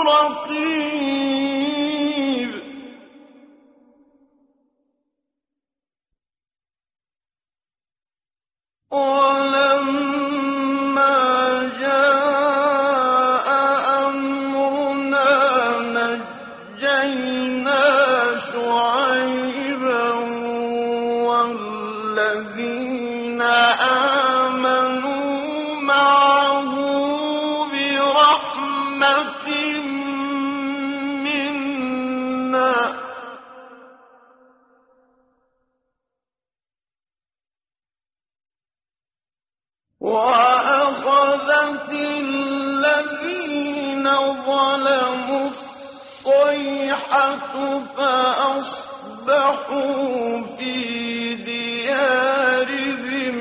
رقيب ولما جاء أمرنا نجينا شعيبا والذين آمنوا معه برحمة منا وأخذت الذين ظلموا الصيحة فأصبحوا في ديارهم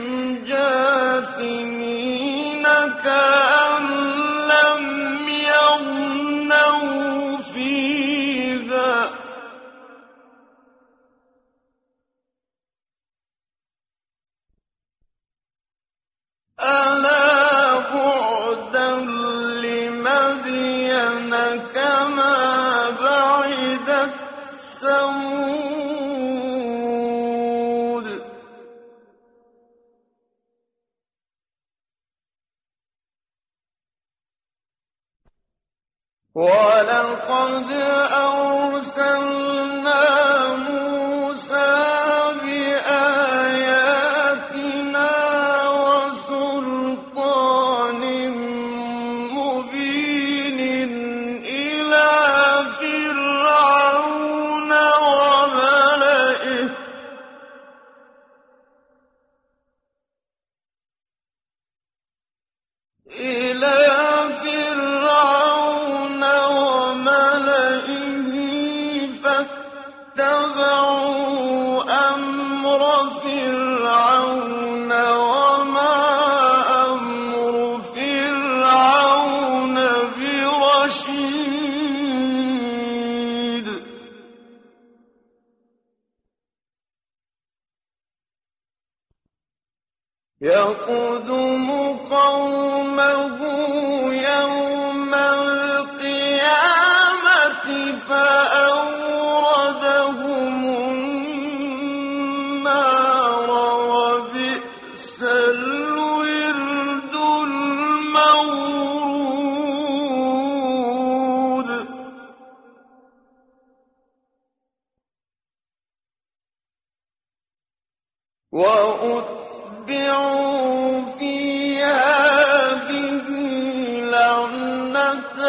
جاثمين كأن لم يغنوا فيها ألا بعدا لمدين كما بعدت ثمود ولقد أرسلنا موسى بآياتنا وسلطان مبين إلى فرعون وملئه إلى فرعون وملئه فاتبعوا أمر فرعون وما أمر فرعون برشيد يقدم قومه يوم القيامة فأوردهم النار وبئس الورد المورود وأتبعوا في هذه لعنة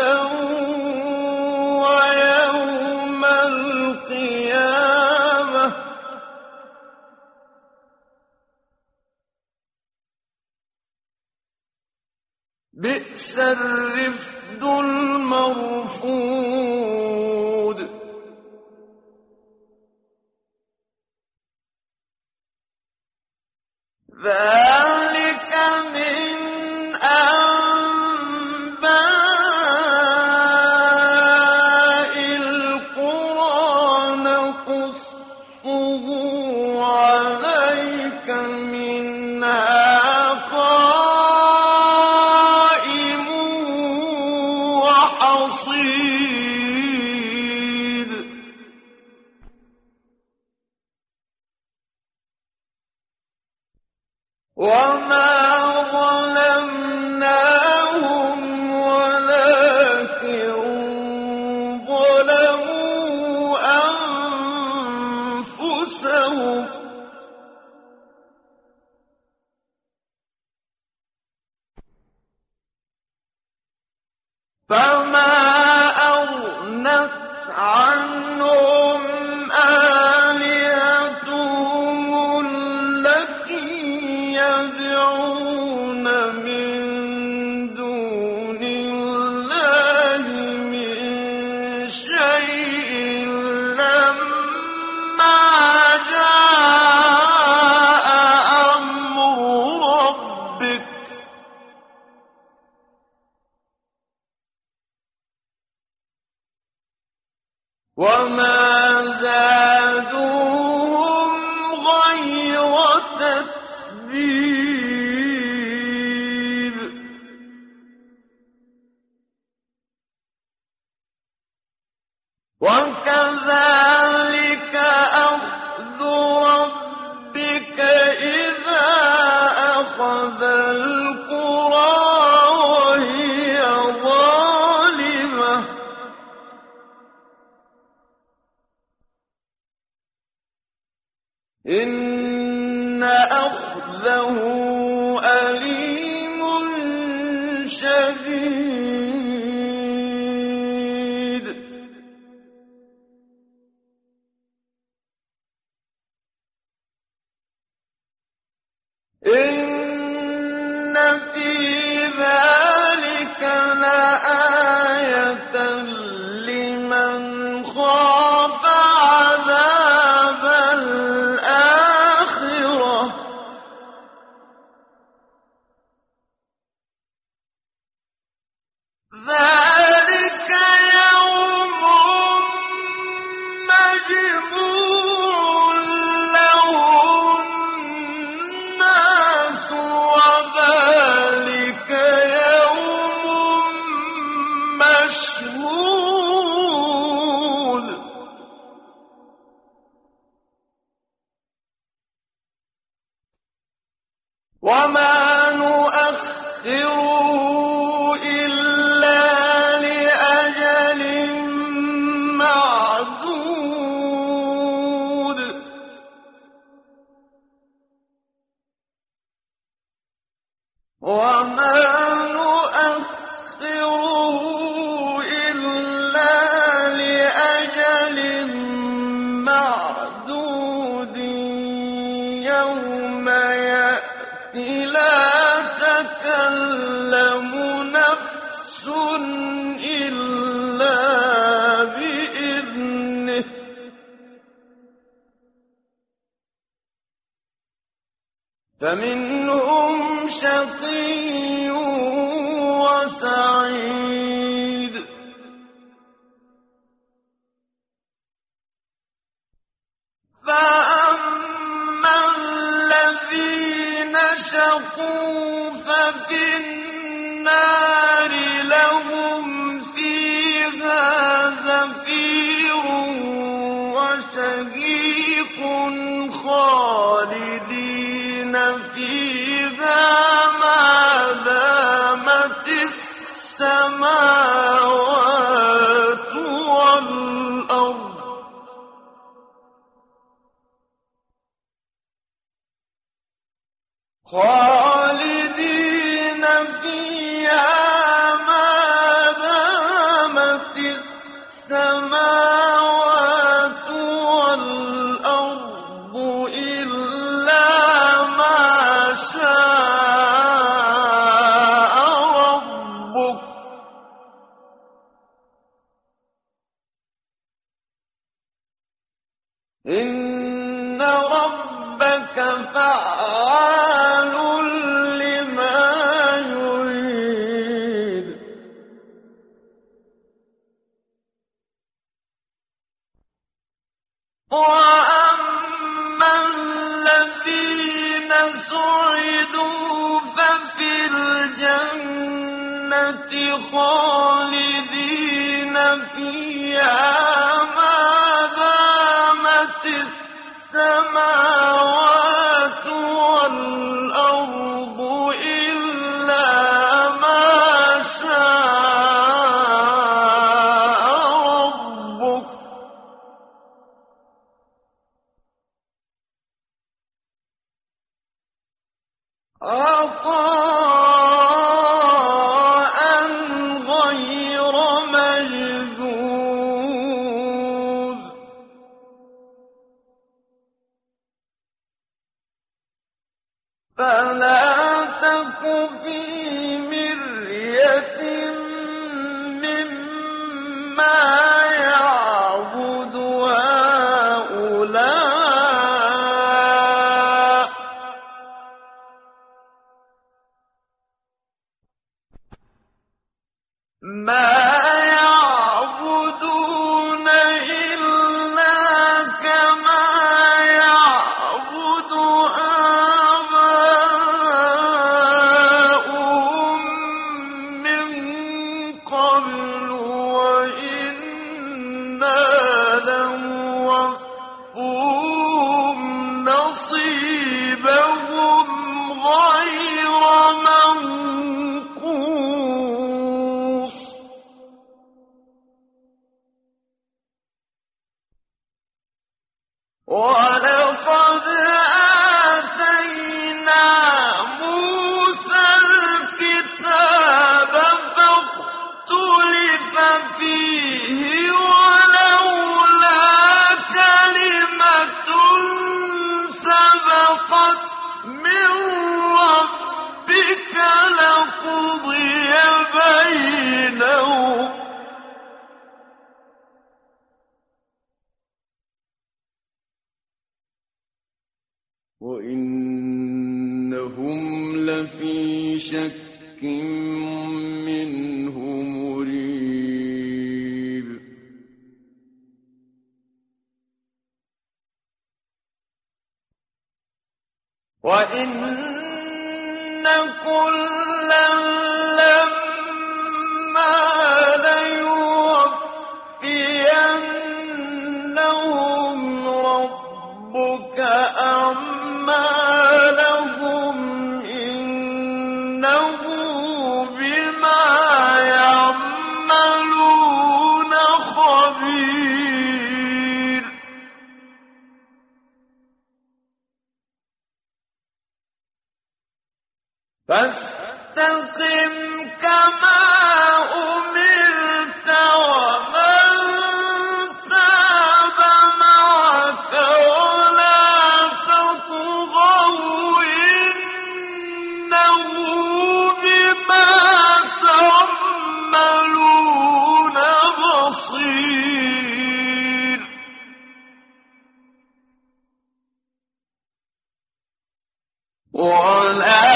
ويوم القيامة بئس الرفد المرفود ذلك من أنباء القرى نقصه عليك منها قائم وحصيد وما ظلمناهم ولكن ظلموا أنفسهم فما أغنت عنهم آلهتهم التي يدعون من دون الله من شيء لما جاء إن أخذه أليم شديد. إن في ذلك لآية لمن خاف عذاب الآخرة. ذلك يوم مجموع له الناس وذلك يوم مشهود. وما نؤخره إلا لأجل معدود. وما نؤخره إلا لأجل معدود. يوم يأتي لا تكلم نفس إلا بإذنه. فمنهم شقي وسعيد. فأما الذين شقوا ففي النار لهم فيها زفير وشهيق خالدين فيها ما دامت السماوات والأرض. خالدين فيها ما دامت السماوات والأرض إلا ما شاء ربك. إن ربك فعال لما يريد. وأما الذين سعدوا ففي الجنة خالدين فيها ما دامت السماوات والأرض إلا ما شاء ربك. عطاء غير مجذوذ. فلا تك في مرية مما يعبد هؤلاء. ما يعبدون إلا كما يعبد آباؤهم من قبل وإنا لموفوهم نصيبهم غير منقوص. وإنهم لفي شك منه مريب وإن كلا لما ليوفينهم ربك أعمالهم إنه بما يعملون خبير فاستقم كما أمرت ومن تاب معك ولا تطغوا إنه بما تعملون بصير ولا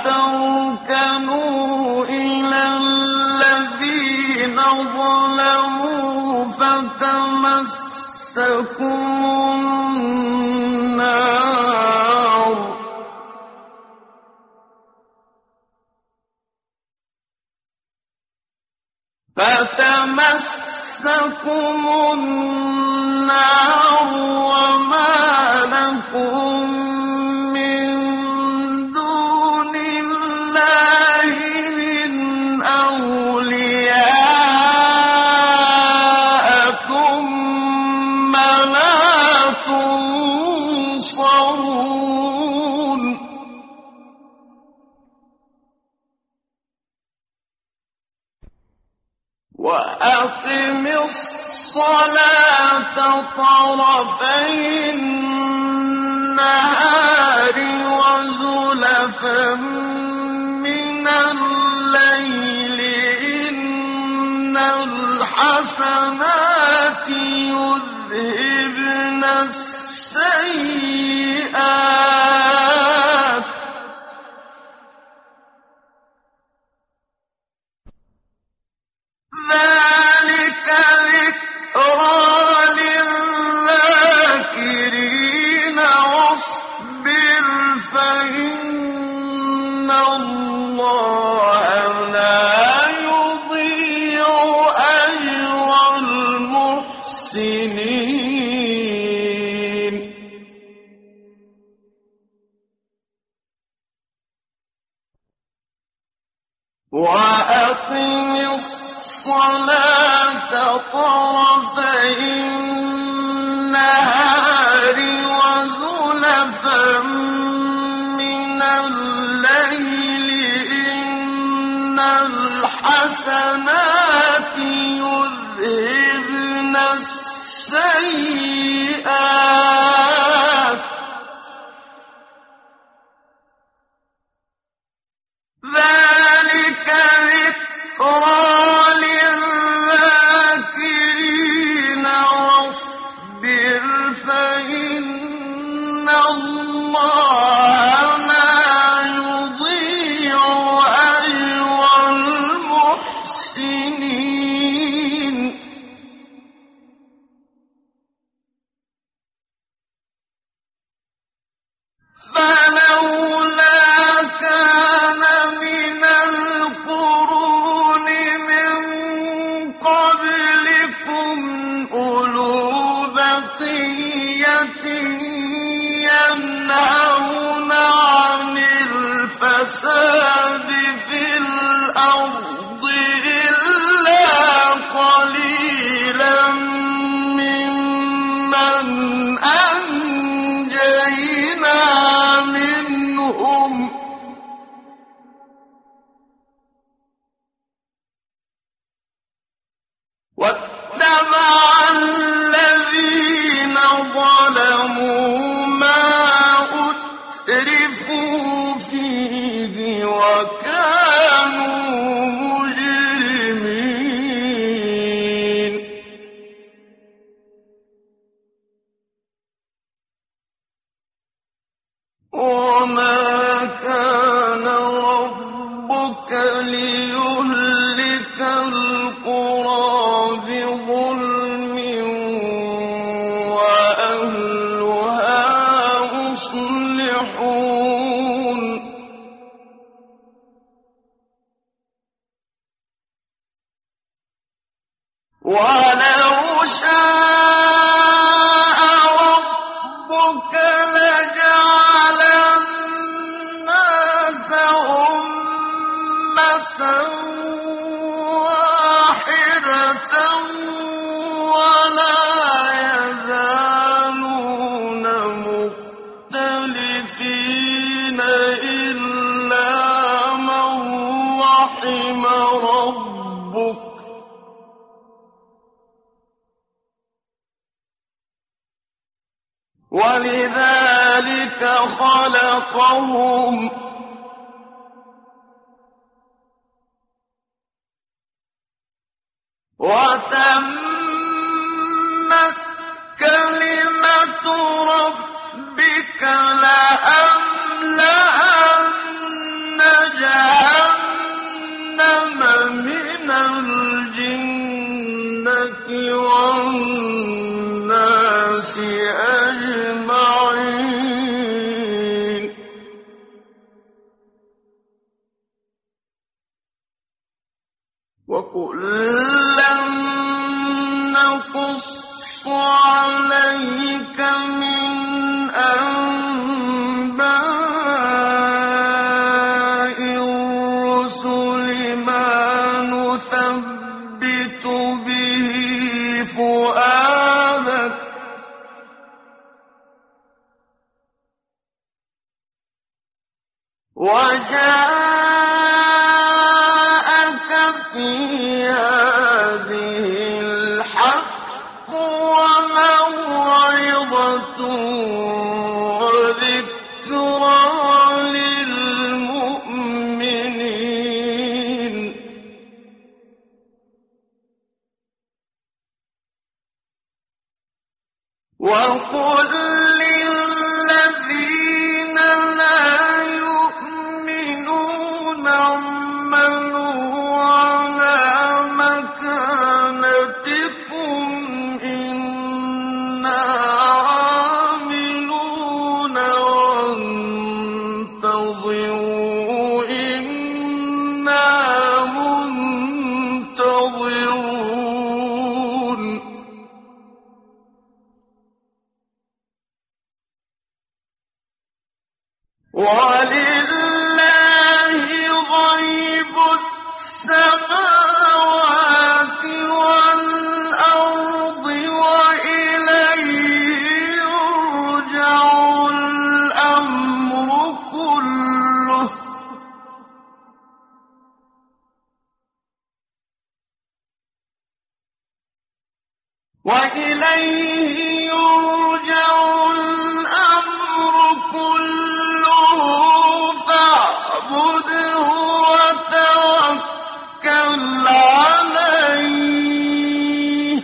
تركنوا إلى الذين ظلموا فتمسكم النار فتمسكم النار وما لكم وأقم الصلاة طرفي النهار وزلفا من الليل إن الحسنات يذهبن السيئات ذلك ذكرى للذاكرين واصبر فإن الله لا يضيع أجر المحسنين وأقم الصلاة طرفي النهار وزلفا من الليل إن الحسنات يذهبن السيئات ذلك ذكرى للذاكرين واصبر فإن الله لا يضيع أجر المحسنين فلولا كان من القرون من قبلكم أولو بقية ينهون عن الفساد في الأرض إلا قليلا ممن أنجينا منهم واتبع الذين ظلموا ما أترفوا فيه وكانوا مجرمين وما كان ربك ليهلك القرى بظلم وأهلها مصلحون ولو شاء ربك لجعل الناس أمة واحدة ولا يزالون مختلفين إلا من رحم ربك ولذلك خلقهم وتمت كلمة ربك لأملأن جهنم من الجنة والناس أجمعين وكلا نقص عليك من أنباء الرسل ما نثبت به فؤادك وجاءك في هذه الحق وموعظة وذكرى للمؤمنين وقل للذين لا يؤمنون اعملوا على مكانتكم إنا عاملون وانتظروا إنا منتظرون ولله غيب السماوات والأرض وإليه يرجع الأمر كله وإليه يرجع الأمر كله فاعبده وتوكل عليه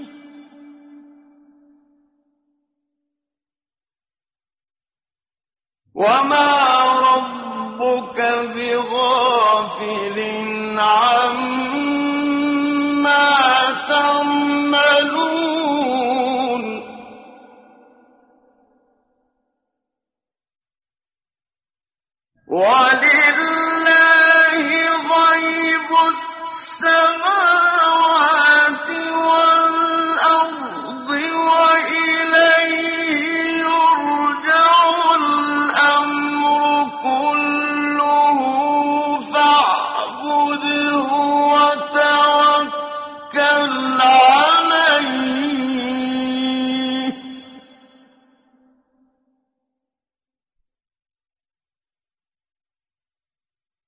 وما ربك بغافل عما تعملون ولله غيب السماوات والأرض وإليه يرجع الأمر كله فاعبده وتوكل عليه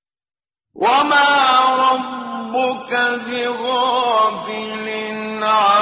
وما ربك بغافل عما